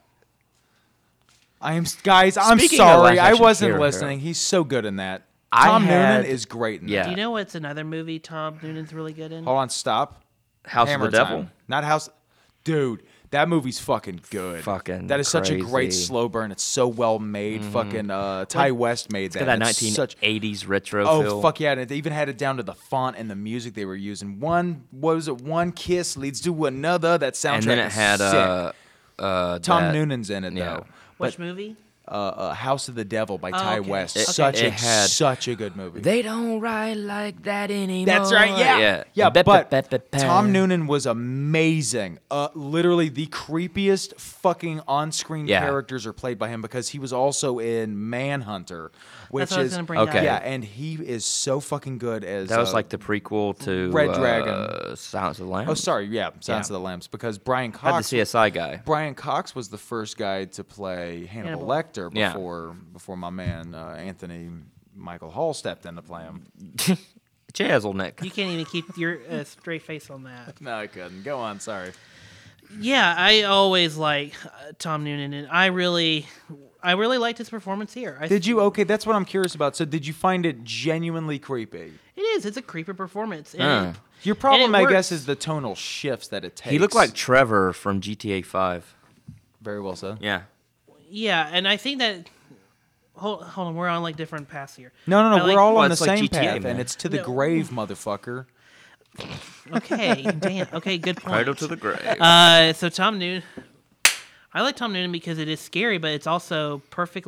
Guys. I'm Speaking of sorry. Last I Action wasn't Hero, listening. He's so good in that. I Tom Noonan had- is great in Yeah. that. Do you know what's another movie Tom Noonan's really good in? Hold on, stop. House Hammer of the Devil. Time. Not House. Dude, that movie's fucking good. Fucking That is such a great crazy. slow burn. It's so well made. Fucking Ty West made that. Got that It's such 1980s retro Oh feel. fuck yeah! And they even had it down to the font and the music they were using. One kiss leads to another. That soundtrack. And then it is had sick. Tom that- Noonan's in it yeah. though. Which movie? House of the Devil by Ty okay. West. It- Such it had- such a good movie. They don't ride like that anymore. That's right. Yeah. Yeah. But Tom Noonan was amazing. Literally the creepiest fucking on-screen Yeah. characters are played by him because he was also in Manhunter, which That's what I was is gonna bring Okay. up. yeah, and he is so fucking good as That was like the prequel to Red Dragon. Silence of the Lambs. Oh, sorry, yeah, Silence Yeah. of the Lambs because Brian Had Cox. the CSI guy. Brian Cox was the first guy to play Hannibal Lecter Yeah. before my man Anthony Michael Hall stepped in to play him. Chazelnick. You can't even keep your straight face on that. No, I couldn't. Go on. Sorry. Yeah, I always like Tom Noonan, and I really liked his performance here. Did you? Okay, that's what I'm curious about. So, did you find it genuinely creepy? It It is. It's a creepy performance. And Your problem, and I it guess, works. is the tonal shifts that it takes. He looked like Trevor from GTA 5. Very well said. Yeah. Yeah, and I think that. Hold on, we're on like different paths here. No, I we're all on the it's like same GTA, path, man. and it's to the No. grave, motherfucker. Okay, damn. Okay, good point. Cradle to the grave. So Tom Noonan, I like Tom Noonan because it is scary, but it's also perfect,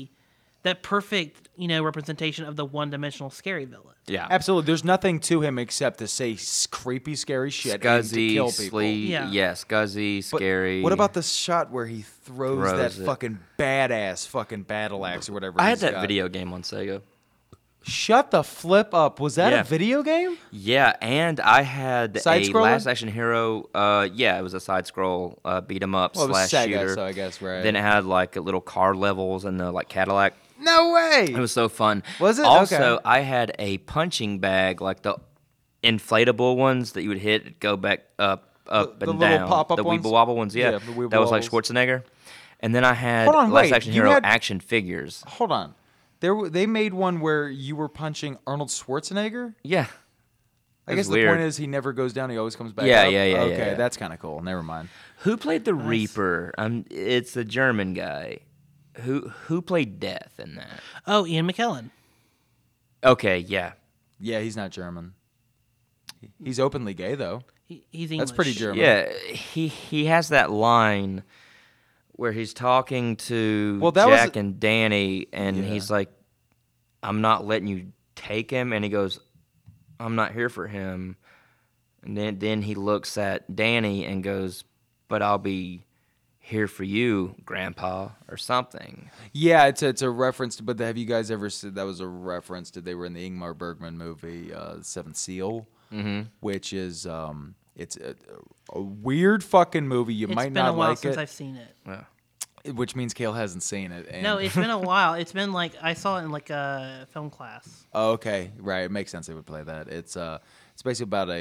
representation of the one-dimensional scary villain. Yeah. Absolutely. There's nothing to him except to say creepy, scary shit and to Scuzzy, kill people. Yeah. scuzzy, But scary. what about the shot where he throws that it. fucking badass fucking battle axe or whatever? I had he's that got? video game on Sega. Shut the flip up. Was that Yeah. a video game? Yeah, and I had a Side-scroller? Last Action Hero. It was a side scroll beat 'em up Well, it was slash Sega, shooter. so I guess, right. Then it had like little car levels and the like Cadillac. No way. It was so fun. Was it? Also, Okay. I had a punching bag, like the inflatable ones that you would hit, go back up The and little down. pop-up the ones? Weeble Wobble ones, Yeah, yeah. the Weeble That was like Wobbles. Schwarzenegger. And then I had Hold on, Last wait, Action you Hero had- action figures. Hold on. They made one where you were punching Arnold Schwarzenegger? Yeah. I It guess was the point weird. is he never goes down, he always comes back Yeah, up. yeah, Okay, yeah. that's kind of cool. Never mind. Who played the Reaper? It's a German guy. Who played Death in that? Oh, Ian McKellen. Okay, yeah. Yeah, he's not German. He's openly gay, though. He's English. That's pretty German. Yeah, he has that line where he's talking to Well, that was- Jack and Danny, and Yeah. he's like, "I'm not letting you take him," and he goes, "I'm not here for him." And then he looks at Danny and goes, "But I'll be here for you, Grandpa," or something. Yeah, it's a reference to, but have you guys ever said that was a reference to, they were in the Ingmar Bergman movie, Seventh Seal, which is, it's a weird fucking movie. You It's might been not a while like since it, I've seen it. which means Kale hasn't seen it. And No, it's been a while. It's been like I saw it in like a film class. Oh, okay, right. It makes sense they would play that. It's basically about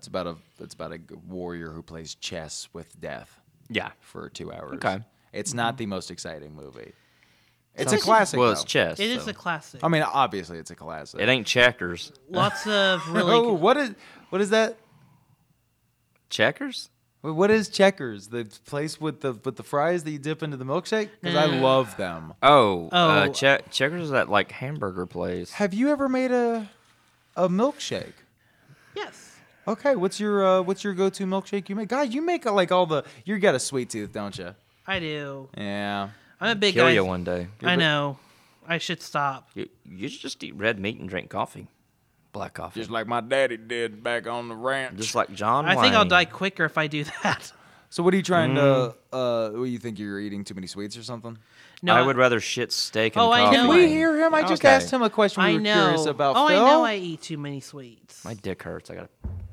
a warrior who plays chess with death. Yeah. For 2 hours. Okay. It's not the most exciting movie. It's Sounds- a classic. Well, though. it's chess. It is so. a classic. I mean, obviously, it's a classic. It ain't checkers. Lots of really. Oh, what is that? Checkers? What is Checkers? The place with the fries that you dip into the milkshake? Because I love them. Oh, Oh. Checkers is that like hamburger place. Have you ever made a milkshake? Yes. Okay, what's your go-to milkshake you make? God, you make like all the. You got a sweet tooth, don't you? I do. Yeah. I'm a big Kill guy. you one day. I know. I should stop. You should just eat red meat and drink coffee. Black coffee. Just like my daddy did back on the ranch. Just like John I think I'll Wayne. die quicker if I do that. So what are you trying to? What, you think you're eating too many sweets or something? No, I would rather shit steak and Oh, I coffee. know. Can we hear him? I just Okay. asked him a question we I were know. curious about. Oh, Phil. I know. I eat too many sweets. My dick hurts. I gotta.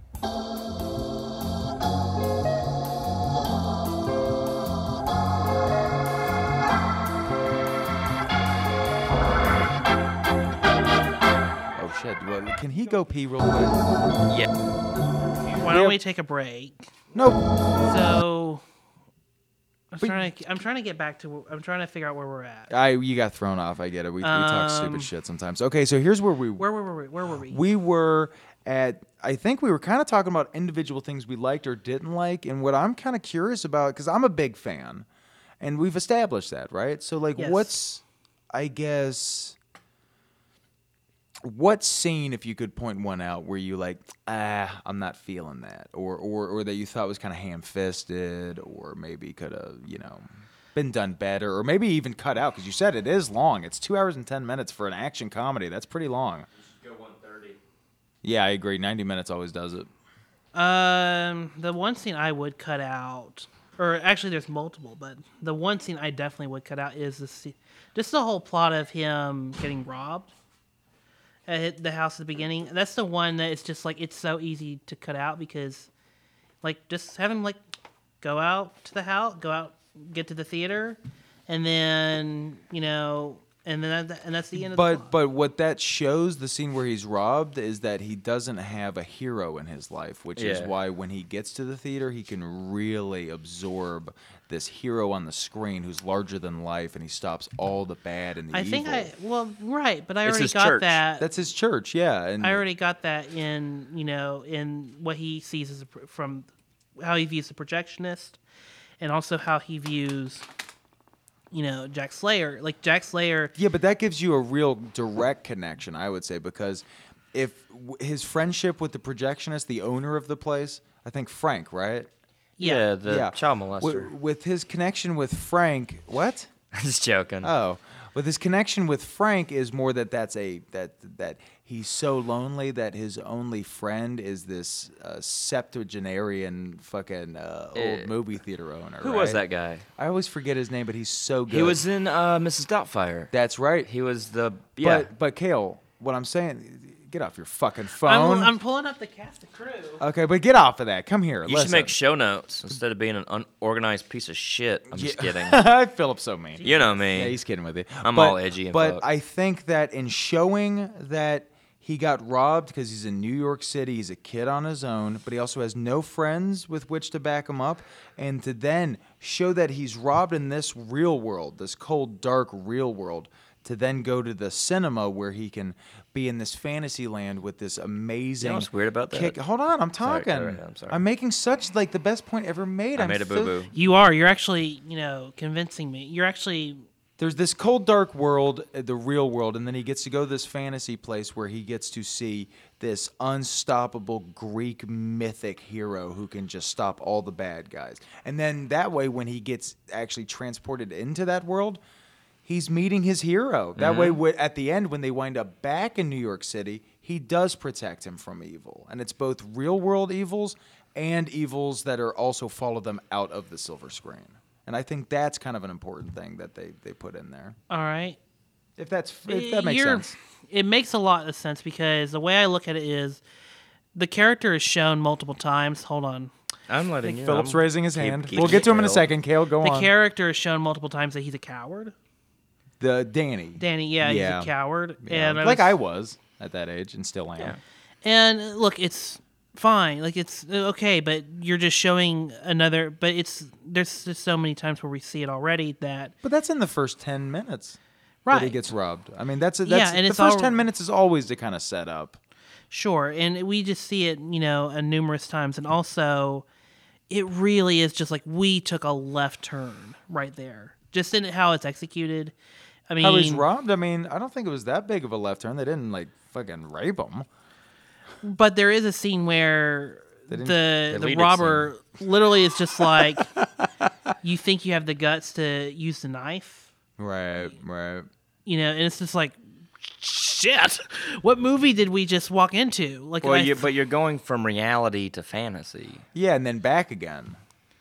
Oh shit! Well, can he go pee real quick? Yeah. Why don't we take a break? No. So I'm But- trying to get back to. I'm trying to figure out where we're at. You got thrown off. I get it. We talk stupid shit sometimes. Okay, so here's where we Where were we? Where were we? we were at. I think we were kind of talking about individual things we liked or didn't like, and what I'm kind of curious about, because I'm a big fan, and we've established that, right? So like, Yes. what's, I guess, what scene, if you could point one out, where you like, I'm not feeling that, or that you thought was kind of ham-fisted, or maybe could have, been done better, or maybe even cut out, because you said it is long. It's 2 hours and 10 minutes for an action comedy. That's pretty long. Yeah, I agree. 90 minutes always does it. The one scene I would cut out, or actually there's multiple, but the one scene I definitely would cut out is just the whole plot of him getting robbed at the house at the beginning. That's the one that it's just like it's so easy to cut out because, like, just have him like go out to the house, go out, get to the theater, and then and that's the end of the plot. But what that shows, the scene where he's robbed, is that he doesn't have a hero in his life, which is Yeah. why when he gets to the theater, he can really absorb this hero on the screen who's larger than life, and he stops all the bad and the evil. Right, but I It's already his got church. that. That's his church, yeah. And I already got that in in what he sees as from how he views the projectionist, and also how he views Jack Slayer. Like Jack Slayer. Yeah, but that gives you a real direct connection, I would say, because if his friendship with the projectionist, the owner of the place, I think Frank, right? Yeah, the child molester. With his connection with Frank, what? I'm just joking. Oh, with his connection with Frank is more that he's so lonely that his only friend is this septuagenarian fucking old movie theater owner. Who was that guy? I always forget his name, but he's so good. He was in Mrs. Doubtfire. That's right. He was the But Kale, what I'm saying. Get off your fucking phone. I'm pulling up the cast of crew. Okay, but get off of that. Come here. You should make show notes instead of being an unorganized piece of shit. I'm just kidding. Philip's so mean. You know me. Yeah, he's kidding with you. I'm all edgy and But fuck. I think that in showing that he got robbed because he's in New York City, he's a kid on his own, but he also has no friends with which to back him up, and to then show that he's robbed in this real world, this cold, dark, real world, to then go to the cinema where he can be in this fantasy land with this amazing. You know what's weird about that? Hold on, I'm talking. Sorry, I'm sorry. I'm making such the best point ever made. I made a boo-boo. You're actually convincing me. You're actually. There's this cold, dark world, the real world, and then he gets to go to this fantasy place where he gets to see this unstoppable Greek mythic hero who can just stop all the bad guys. And then that way, when he gets actually transported into that world, he's meeting his hero. That way, at the end, when they wind up back in New York City, he does protect him from evil. And it's both real-world evils and evils that are also follow them out of the silver screen. And I think that's kind of an important thing that they put in there. All right. If that makes sense. It makes a lot of sense because the way I look at it is the character is shown multiple times. Hold on. I'm letting you. Philip's raising his hand. keep We'll get to him in a Kale. second. Kale, go The on. character is shown multiple times that he's a coward. Danny. Danny, yeah, he's a coward. Yeah. And I was at that age and still am. Yeah. And look, it's fine. Like it's okay, but you're just showing another. But there's just so many times where we see it already that. But that's in the first 10 minutes. Right. That he gets robbed. I mean, that's and the it's first 10 minutes is always to kind of set up. Sure, and we just see it, numerous times, and also, it really is just like we took a left turn right there, just in how it's executed. I mean, How he's robbed? I mean, I don't think it was that big of a left turn. They didn't fucking rape him. but there is a scene where the deleted robber literally is just like, you think you have the guts to use the knife, Right. and it's just like, shit. What movie did we just walk into? Like, Well, but you're going from reality to fantasy. Yeah, and then back again.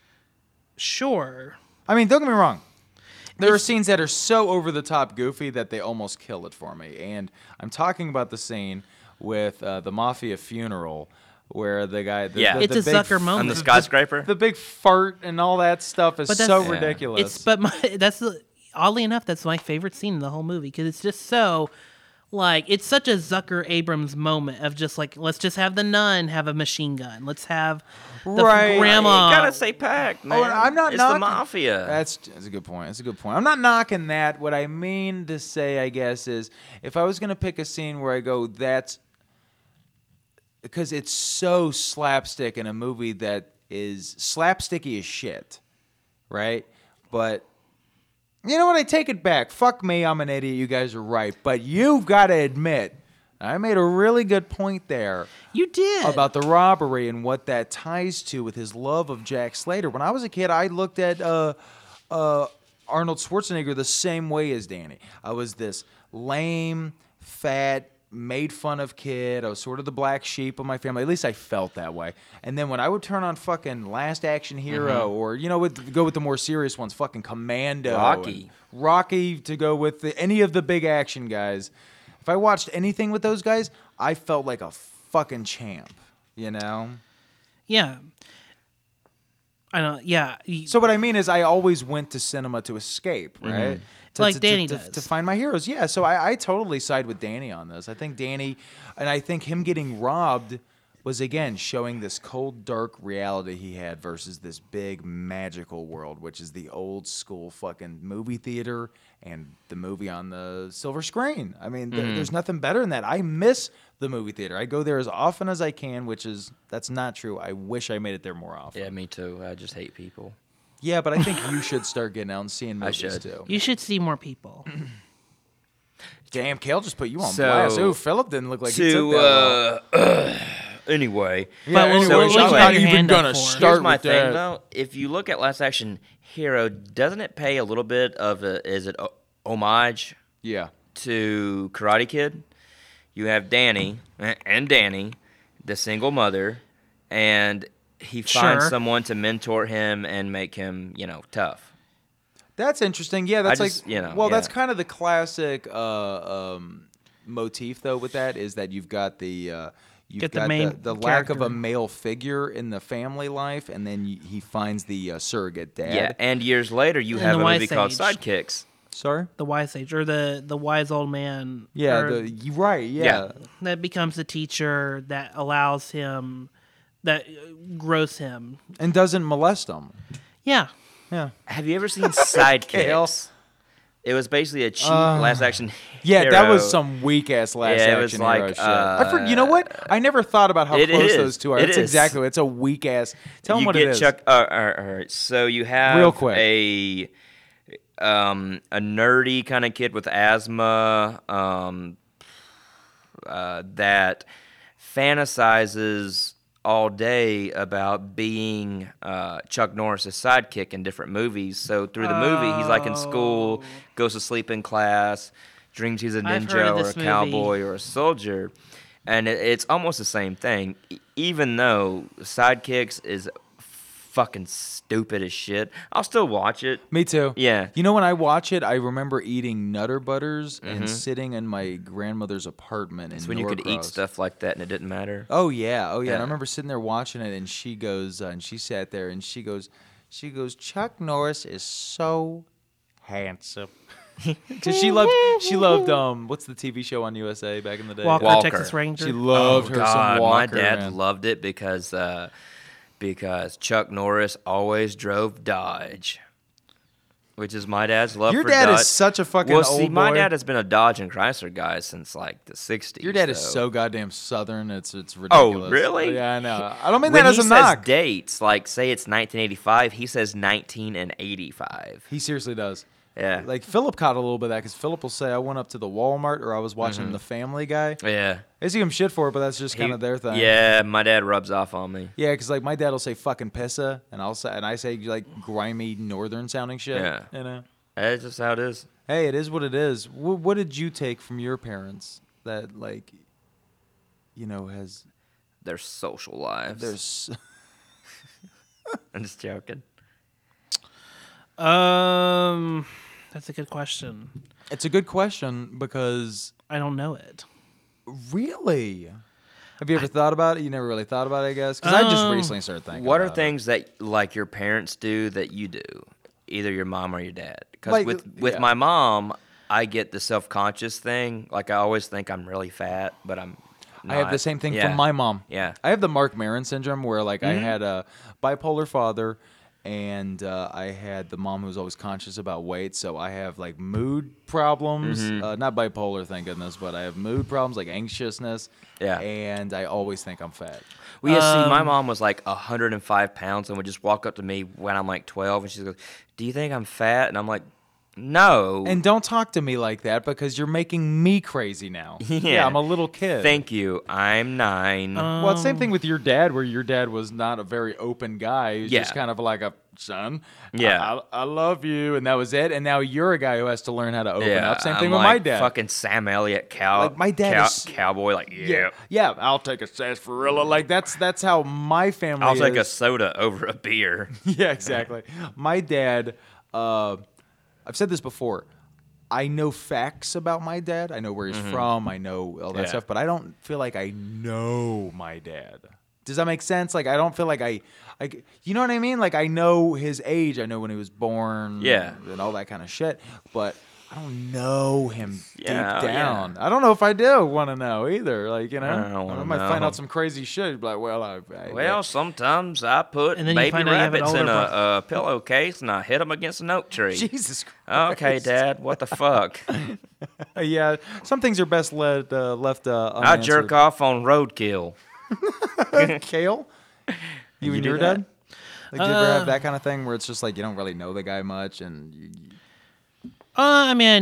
sure. I mean, don't get me wrong. There are scenes that are so over the top goofy that they almost kill it for me. And I'm talking about the scene with the mafia funeral where the guy, It's a big Zucker moment. On the skyscraper? the big fart and all that stuff is But so that's- Yeah. ridiculous. Oddly enough, that's my favorite scene in the whole movie because it's just so, it's such a Zucker Abrams moment of just let's just have the nun have a machine gun. Let's have the Right. grandma. You gotta stay packed, man. I'm not It's knocking- the mafia. That's a good point. That's a good point. I'm not knocking that. What I mean to say, I guess, is if I was going to pick a scene where I go, that's because it's so slapstick in a movie that is slapsticky as shit, right? But you know what? I take it back. Fuck me. I'm an idiot. You guys are right. But you've got to admit, I made a really good point there. You did. About the robbery and what that ties to with his love of Jack Slater. When I was a kid, I looked at Arnold Schwarzenegger the same way as Danny. I was this lame, fat, made fun of kid. I was sort of the black sheep of my family. At least I felt that way. And then when I would turn on fucking Last Action Hero or, go with the more serious ones, fucking Commando. Rocky. and Rocky to go with any of the big action guys. If I watched anything with those guys, I felt like a fucking champ, Yeah. I know. Yeah. So what I mean is I always went to cinema to escape, right? Like Danny does. To find my heroes. Yeah, so I totally side with Danny on this. I think Danny, and I think him getting robbed was again showing this cold, dark reality he had versus this big magical world, which is the old school fucking movie theater and the movie on the silver screen. I mean, there's nothing better than that. I miss the movie theater. I go there as often as I can, that's not true. I wish I made it there more often. Yeah, me too. I just hate people. Yeah, but I think you should start getting out and seeing movies too. You should see more people. Damn, Kale just put you on blast. Oh, Philip didn't look like he took that well. Anyway. Yeah, But so we'll I'm not even going to for. start Here's my with thing, that. though. If you look at Last Action Hero, doesn't it pay a little bit of homage Yeah. to Karate Kid? You have Danny, the single mother, and he finds someone to mentor him and make him, tough. That's interesting. Yeah, that's that's yeah. kind of the classic motif, though, with that, is that you've got the the lack of a male figure in the family life, and then he finds the surrogate dad. Yeah, and years later, you have a movie called Sidekicks. Sorry? The wise sage, or the wise old man. Yeah, you're right, yeah. That becomes the teacher that allows him, that grows him. And doesn't molest him. Yeah. Yeah. Have you ever seen Sidekicks? It was basically a cheap Last Action Yeah, Hero. that was some weak-ass Last Yeah, it was Action like, Hero shit. You know what? I never thought about how it close is. those two are. It It's is. exactly. It's a weak-ass. Tell them You what get it is. Chuck. All right. So you have Real quick. a nerdy kind of kid with asthma that fantasizes all day about being Chuck Norris's sidekick in different movies. So through the movie, he's like in school, goes to sleep in class, dreams he's a I've heard of ninja or a this movie. cowboy or a soldier. And it's almost the same thing, even though Sidekicks is fucking stupid as shit. I'll still watch it. Me too. Yeah. You know, when I watch it, I remember eating Nutter Butters and sitting in my grandmother's apartment in It's when you could eat Norcross. stuff like that and it didn't matter. Oh yeah. And I Yeah. remember sitting there watching it, and she goes, and she sat there, and she goes, Chuck Norris is so handsome. Because she loved, what's the TV show on USA back in the day? Walker. Texas Ranger. She loved her some Walker. My dad man. loved it because Chuck Norris always drove Dodge, which is my dad's love Your for dad Dodge. is such a fucking well, old see, my boy. dad has been a Dodge and Chrysler guy since like the 60s. Your dad is so goddamn Southern. It's ridiculous. Oh, really? Yeah, I know. I don't mean when that as he a says knock. dates, like say it's 1985, he says 1985. He seriously does. Yeah. Like Philip caught a little bit of that because Philip will say, I went up to the Walmart or I was watching The Family Guy. Yeah. I see him shit for it, but that's just kind of their thing. Yeah, my dad rubs off on me. Yeah, because like my dad will say fucking pissa, and I say like grimy northern sounding shit. Yeah. You know. That's just how it is. Hey, it is what it is. What did you take from your parents that like, has Their social lives. there's I'm just joking. That's a good question. It's a good question because I don't know it. really. Have you ever thought about it? You never really thought about it, I guess? Because I just recently started thinking What are about it. things that like your parents do that you do, either your mom or your dad? Because Like, with yeah. my mom, I get the self-conscious thing. Like I always think I'm really fat, but I'm not. I have the same thing Yeah. from my mom. Yeah. I have the Mark Maron syndrome where like I had a bipolar father and I had the mom who was always conscious about weight. So I have like mood problems, not bipolar, thank goodness, but I have mood problems like anxiousness. Yeah. And I always think I'm fat. Well, yeah, see, my mom was like 105 pounds and would just walk up to me when I'm like 12 and she goes, "Do you think I'm fat?" And I'm like, "No." And don't talk to me like that because you're making me crazy now. Yeah. I'm a little kid. Thank you. I'm 9. Well, it's the same thing with your dad, where your dad was not a very open guy. He was Yeah. just kind of like a son. Yeah. I love you, and that was it. And now you're a guy who has to learn how to open Yeah, up. Same I'm thing with like my dad. Fucking Sam Elliott, Like, my dad is- cowboy. Like yeah. I'll take a sarsaparilla. Like that's how my family. I'll take a is. soda over a beer. Yeah, exactly. My dad. I've said this before. I know facts about my dad. I know where he's from. I know all that Yeah. stuff, but I don't feel like I know my dad. Does that make sense? Like, I don't feel like you know what I mean? Like, I know his age. I know when he was born. Yeah. And all that kind of shit. But I don't know him deep Yeah, down. I don't know if I do want to know either. Like, you know, I don't wanna might find know. out some crazy shit. Like, well, Well, sometimes I put And then you baby find out you have an rabbits in older a pillowcase and I hit them against an oak tree. Jesus Christ. Okay, Dad, what the fuck? Yeah, some things are best left I unanswered. jerk off on roadkill. Kale? You and do your that? dad? Like, do you ever have that kind of thing where it's just like you don't really know the guy much and I mean,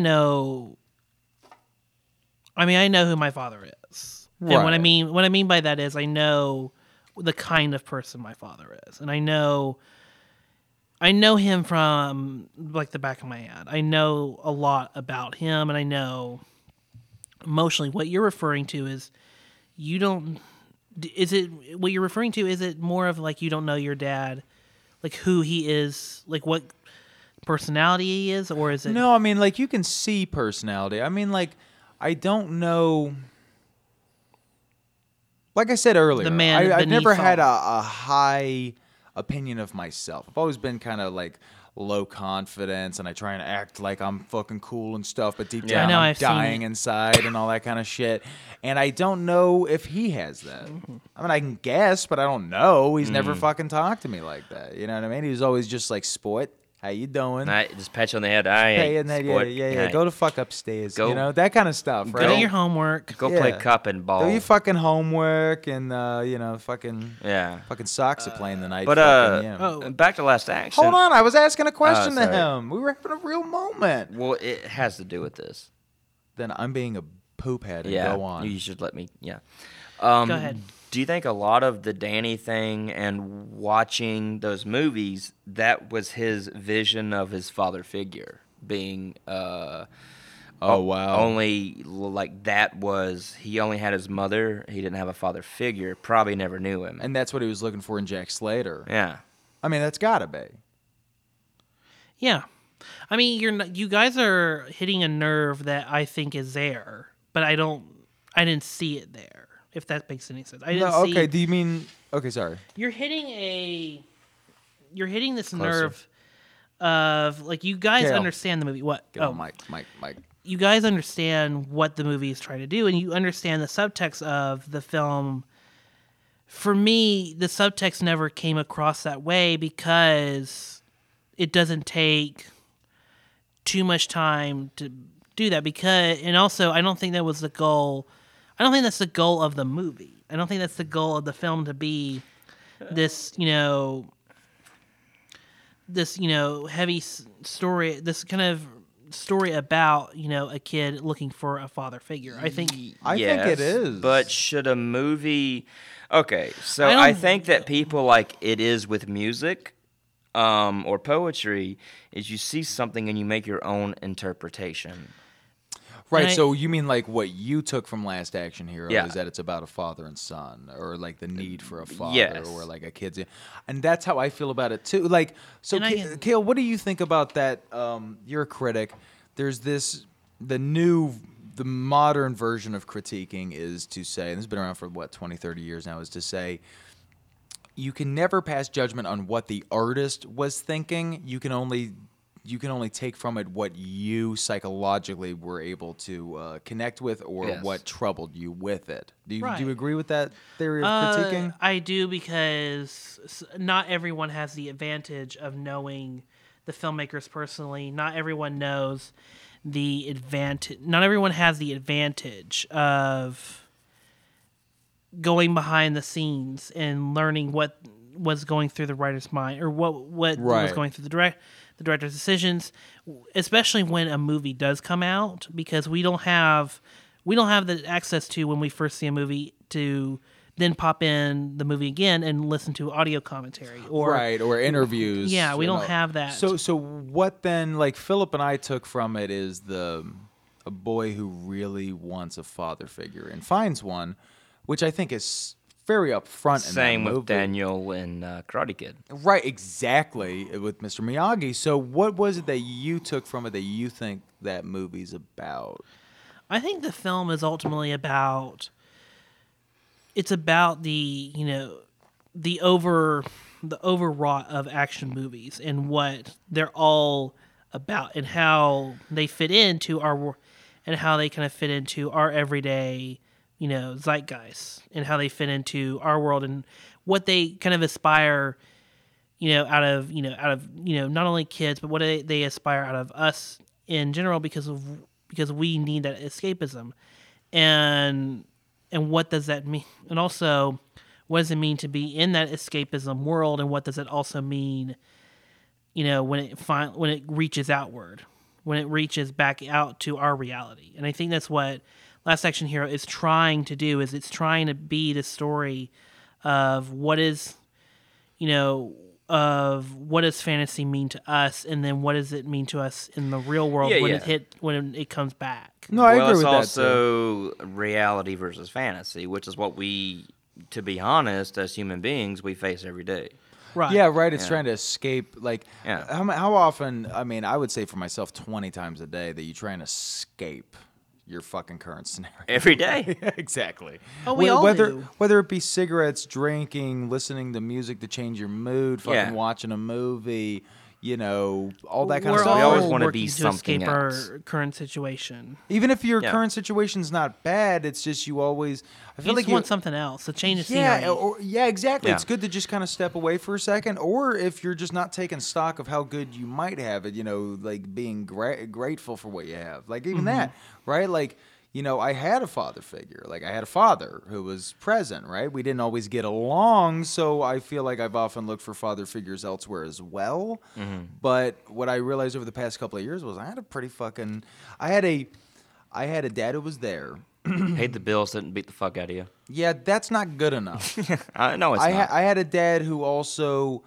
I know who my father is. And what I Right. mean by that is I know the kind of person my father is. And I know him from like the back of my hand. I know a lot about him, and I know emotionally what you're referring to is you don't. Is it what you're referring to? Is it more of like you don't know your dad, like who he is, like what personality he is, or is it? No, I mean, like, you can see personality. I mean, like, I don't know. Like I said earlier, The man I've never beneath had all. a high opinion of myself. I've always been kind of like low confidence, and I try and act like I'm fucking cool and stuff, but deep Yeah. down I know, I'm I've seen dying it. inside and all that kind of shit. And I don't know if he has that. I mean, I can guess, but I don't know. He's never fucking talked to me like that. You know what I mean? He was always just like, "Sport, how you doing?" I just pat you on the head. I ain't Hey, and then, sport. yeah. Go to fuck upstairs. Go- you know, that kind of stuff, right? Do your homework. Go play Yeah. cup and ball. Do your fucking homework and fucking Yeah. socks are playing the night. But fucking, yeah. Oh. back to Last Action. Hold on, I was asking a question to sorry. him. We were having a real moment. Well, it has to do with this. Then I'm being a poop head and Yeah. go on. You should let me. Yeah. Go ahead. Do you think a lot of the Danny thing and watching those movies, that was his vision of his father figure being Oh wow. only like that was he only had his mother, he didn't have a father figure, probably never knew him. And that's what he was looking for in Jack Slater. Yeah. I mean, that's gotta be. Yeah, I mean, you guys are hitting a nerve that I think is there, but I didn't see it there. If that makes any sense, I didn't No, see. okay. Do you mean? Okay, sorry. You're hitting this nerve of like you guys Kale. understand the movie. What? Get on, Mike. You guys understand what the movie is trying to do, and you understand the subtext of the film. For me, the subtext never came across that way because it doesn't take too much time to do that. And also, I don't think that was the goal. I don't think that's the goal of the movie. I don't think that's the goal of the film to be this, heavy story, this kind of story about, a kid looking for a father figure. I think I think it is. But should a movie? Okay, so I don't- I think that people like it is with music, or poetry, is you see something and you make your own interpretation. Right, And I- so you mean like what you took from Last Action Hero Yeah. is that it's about a father and son, or like the need for a father, Yes. or like a kid's, and that's how I feel about it too. Like, so And I- Kale, what do you think about that? You're a critic. There's the modern version of critiquing is to say, and this has been around for 20, 30 years now, is to say you can never pass judgment on what the artist was thinking. You can only take from it what you psychologically were able to connect with, or Yes. what troubled you with it. Do you Right. agree with that theory of critiquing? I do, because not everyone has the advantage of knowing the filmmakers personally. Not everyone knows the advantage. Not everyone has the advantage of going behind the scenes and learning what was going through the writer's mind, or what was Right. going through the director's decisions, especially when a movie does come out, because we don't have the access to, when we first see a movie, to then pop in the movie again and listen to audio commentary or Right, or interviews. Yeah, we you don't know. have that. So what then? Like Philip and I took from it is a boy who really wants a father figure and finds one, which I think is very upfront. Same in that with movie. Daniel and Karate Kid. Right, exactly, with Mr. Miyagi. So what was it that you took from it that you think that movie's about? I think the film is ultimately about. It's about the overwrought of action movies and what they're all about, and how they fit into our everyday, zeitgeist, and how they fit into our world, and what they kind of aspire, out of not only kids, but what they aspire out of us in general, because we need that escapism, and what does that mean? And also, what does it mean to be in that escapism world, and what does it also mean, when it reaches outward, when it reaches back out to our reality? And I think that's what Last Action Hero is trying to do. Is it's trying to be the story of what is, of what does fantasy mean to us, and then what does it mean to us in the real world when it comes back. No, I agree with that. It's also reality versus fantasy, which is what we, to be honest, as human beings, we face every day. Right. Yeah, right. It's trying to escape. Like, how often? I mean, I would say for myself, 20 times a day that you try and escape your fucking current scenario. Every day. Exactly. Oh, we all do. Whether it be cigarettes, drinking, listening to music to change your mood, fucking watching a movie, all that kind of stuff. We always want to be something escape else. our current situation. Even if your current situation's not bad, it's just you always... I feel you just want something else, a change of scenery. Yeah, exactly. Yeah. It's good to just kind of step away for a second. Or if you're just not taking stock of how good you might have it, like being grateful for what you have. Like even that, right? Like, I had a father figure. Like I had a father who was present, right? We didn't always get along, so I feel like I've often looked for father figures elsewhere as well. Mm-hmm. But what I realized over the past couple of years was I had a dad who was there. Paid the bills, didn't beat the fuck out of you. Yeah, that's not good enough. I know it's not. I had a dad who also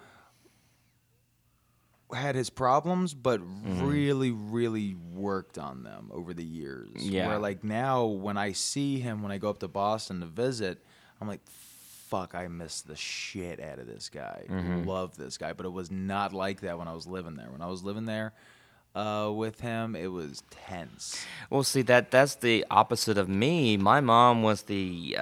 had his problems, but really, really worked on them over the years. Yeah. Where like now, when I see him, when I go up to Boston to visit, I'm like, fuck, I miss the shit out of this guy. Love this guy. But it was not like that when I was living there. When I was living there with him, it was tense. Well, see, that's the opposite of me. My mom was the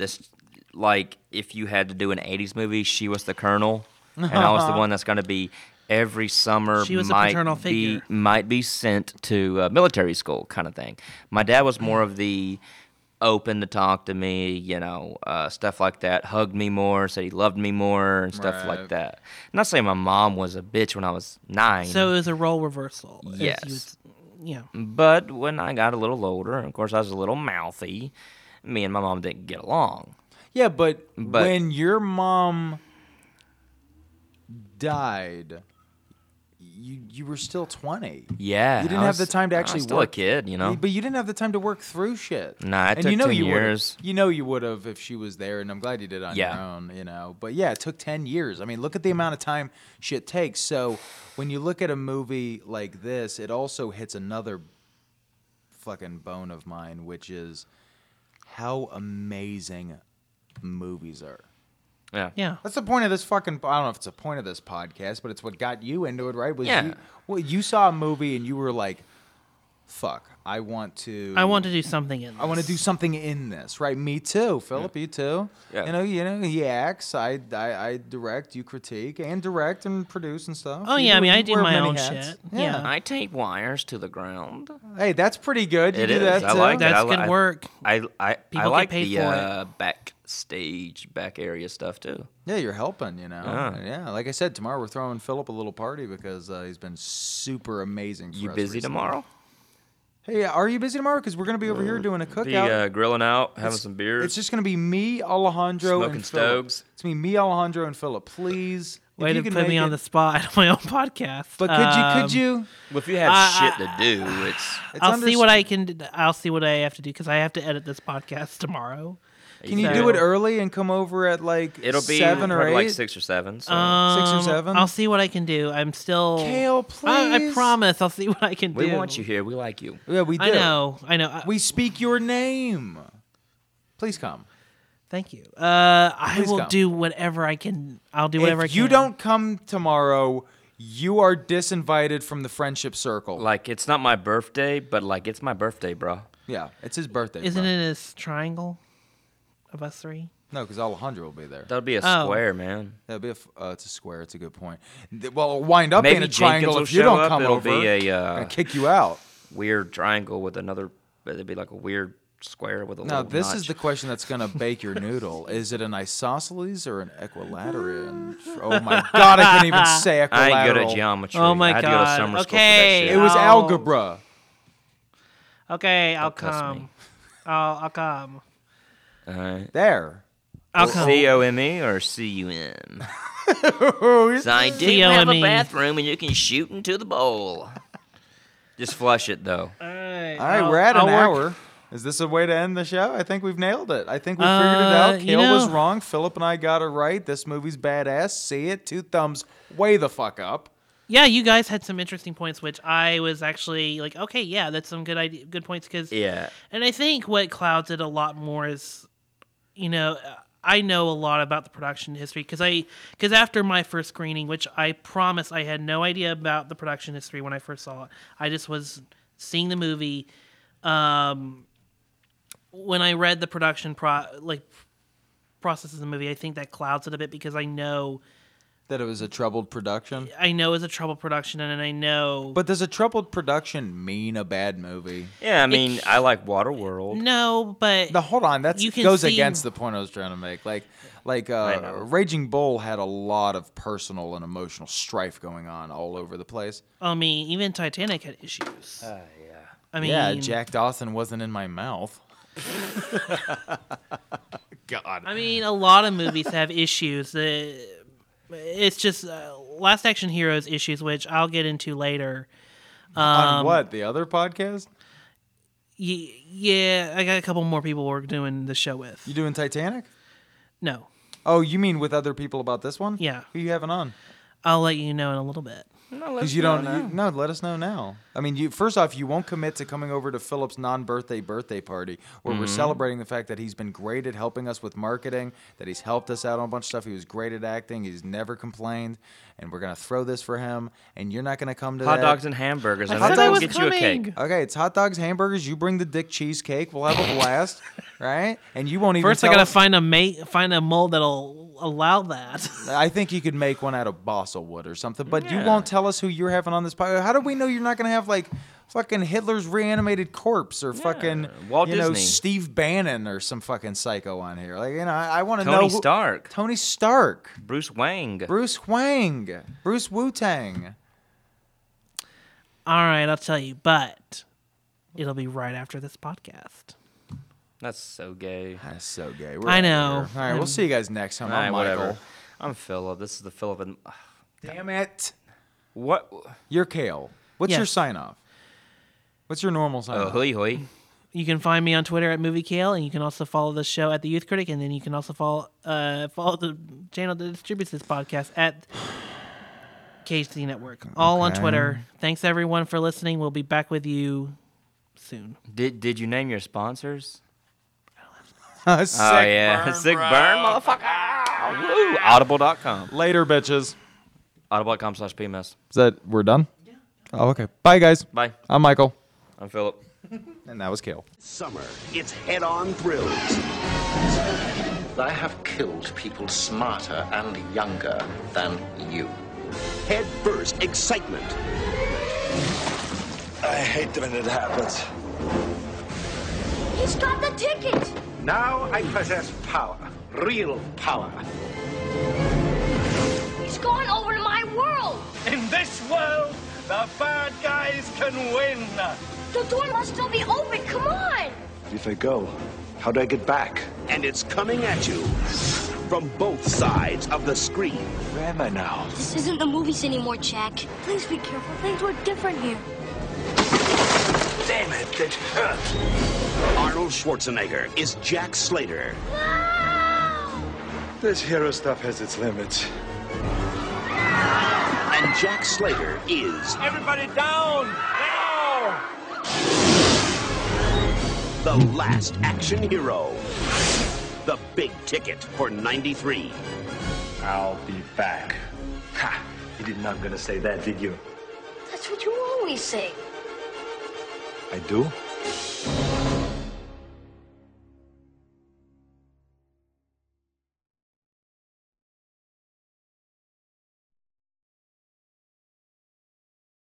if you had to do an 80s movie, she was the colonel, and I was the one that's going to be every summer. She was a paternal figure. Might be sent to military school kind of thing. My dad was more of the open to talk to me, stuff like that. Hugged me more, said he loved me more, and stuff like that. I'm not saying my mom was a bitch when I was 9. So it was a role reversal. Yes. But when I got a little older, and of course I was a little mouthy, me and my mom didn't get along. Yeah, but when your mom died, you were still 20. Yeah. You didn't have the time to actually I was still work. a kid, But you didn't have the time to work through shit. Nah, it took 10 years. You would have if she was there, and I'm glad you did it on your own, But yeah, it took 10 years. I mean, look at the amount of time shit takes. So when you look at a movie like this, it also hits another fucking bone of mine, which is how amazing movies are. Yeah. That's the point of this fucking... I don't know if it's the point of this podcast, but it's what got you into it, right? You saw a movie and you were like, fuck, I want to do something in this. I want to do something in this, right? Me too. Philip, you too. Yeah. He acts, I direct, you critique, and direct and produce and stuff. Oh, yeah, I do my own shit. Yeah. I tape wires to the ground. Hey, that's pretty good. You It do is. that I too. like That's it. good work. I People like get paid the for back area stuff too. Yeah, you're helping, Yeah, like I said, tomorrow we're throwing Philip a little party because he's been super amazing for You us busy recently. tomorrow? Hey, are you busy tomorrow? Because we're going to be over here doing a cookout. Grilling out, having some beers. It's just going to be me, Alejandro, Smoking and Philip. stoves. It's me, Alejandro, and Philip. Please. Way to put me on the spot on my own podcast. But could you? Well, if you have shit to do, I'll see what I can. I'll see what I have to do because I have to edit this podcast tomorrow. Can you do it early and come over at it'll be 7 or 8? like 6 or 7. So. 6 or 7? I'll see what I can do. I'm still. Kale, please. I promise. I'll see what I can do. We want you here. We like you. Yeah, we do. I know. We speak your name. Please come. Thank you. I Please will come. do whatever I can. I'll do whatever I If can. you don't come tomorrow, you are disinvited from the friendship circle. Like, it's not my birthday, but it's my birthday, bro. Yeah, it's his birthday. Isn't bro. it his triangle of us three? No, because Alejandro will be there. That'll be a square, man. That'll be it's a square. It's a good point. Well, it'll wind up Maybe being a triangle Jenkins if you will don't show come up. It'll over. be a Gonna kick you out. weird triangle with another. It'd be like a weird square with a Now, little this notch. is the question that's going to bake your noodle. Is it an isosceles or an equilateral? Oh, my God, I can't even say equilateral. I ain't good at geometry. Oh, my I had God. to go to summer school for that Okay. shit. It was Oh. algebra. Okay, I'll cuss come. me. I'll come. All right. There. I'll come. C-O-M-E or C-U-M? So I do have a C-O-M-E. bathroom and you can shoot into the bowl. Just flush it, though. All right, All right, we're at an hour. Is this a way to end the show? I think we've nailed it. I think we figured it out. you Kale was know- wrong. Philip and I got it right. This movie's badass. See it. 2 thumbs way the fuck up. Yeah, you guys had some interesting points, which I was actually like, okay, yeah, that's some good points. Because Yeah. and I think what clouds it a lot more is, I know a lot about the production history because after my first screening, which I promise I had no idea about the production history when I first saw it, I just was seeing the movie. When I read the production process of the movie, I think that clouds it a bit because I know That it was a troubled production. it's a troubled production, and I know. But does a troubled production mean a bad movie? Yeah, I mean, I like Waterworld. No, but Hold on, that You can goes see- against the point I was trying to make. Like know. Raging Bull had a lot of personal and emotional strife going on all over the place. I mean, even Titanic had issues. Yeah. I mean, Yeah, Jack Dawson wasn't in my mouth. God. I mean, a lot of movies have issues. It's just Last Action Heroes issues, which I'll get into later. On what? The other podcast? Yeah, I got a couple more people we're doing the show with. You doing Titanic? No, Oh, you mean with other people about this one? Yeah. Who you having on? I'll let you know in a little bit. Because you don't. No, let us know now. I mean, first off, you won't commit to coming over to Philip's non-birthday party where we're celebrating the fact that he's been great at helping us with marketing, that he's helped us out on a bunch of stuff. He was great at acting. He's never complained, and we're gonna throw this for him. And you're not gonna come to Hot that. dogs and hamburgers. And said then I we'll was get you a coming. cake. Okay, it's hot dogs, hamburgers. You bring the dick cheesecake. We'll have a blast, right? And you won't even. First, I tell gotta us- find a mold that'll allow that. I think you could make one out of balsa wood or something, but you won't tell us who you're having on this podcast. How do we know you're not going to have like fucking Hitler's reanimated corpse or fucking Walt Disney. Steve Bannon or some fucking psycho on here? Like, I want to know. Tony Stark. Tony Stark. Bruce Wang. Bruce Wang. Bruce Wu-Tang. All right, I'll tell you, but it'll be right after this podcast. That's so gay. That's so gay. I know. All right, we'll see you guys next time. All I'm right, Michael. whatever. I'm Philip. This is the Philip. And Damn it. what? You're Kale. What's your Yes. sign-off? What's your normal sign-off? Oh, hoi hoi. You can find me on Twitter at MovieKale, and you can also follow the show at The Youth Critic, and then you can also follow the channel that distributes this podcast at KHC Network. All on Twitter. Thanks, everyone, for listening. We'll be back with you soon. Did you name your sponsors? Sick Oh, yeah. burn, Sick bro. burn, motherfucker. Woo. Audible.com. Later, bitches. Audible.com/PMS. Is that we're done? Yeah. Oh, okay. Bye, guys. Bye. I'm Michael, I'm Philip. and that was Kale. Summer, it's head-on thrills. I have killed people smarter and younger than you. Head-first excitement. I hate when it happens. He's got the ticket! Now I possess power. Real power. He's going over to my world! In this world, the bad guys can win. The door must still be open, come on! If I go, how do I get back? And it's coming at you from both sides of the screen. Where am I now? This isn't the movies anymore, Jack. Please be careful. Things were different here. Damn it, that hurt. Arnold Schwarzenegger is Jack Slater. This hero stuff has its limits. And Jack Slater is Everybody down! Now! the last action hero. The big ticket for 93. I'll be back. Ha! You did not gonna say that, did you? That's what you always say. I do?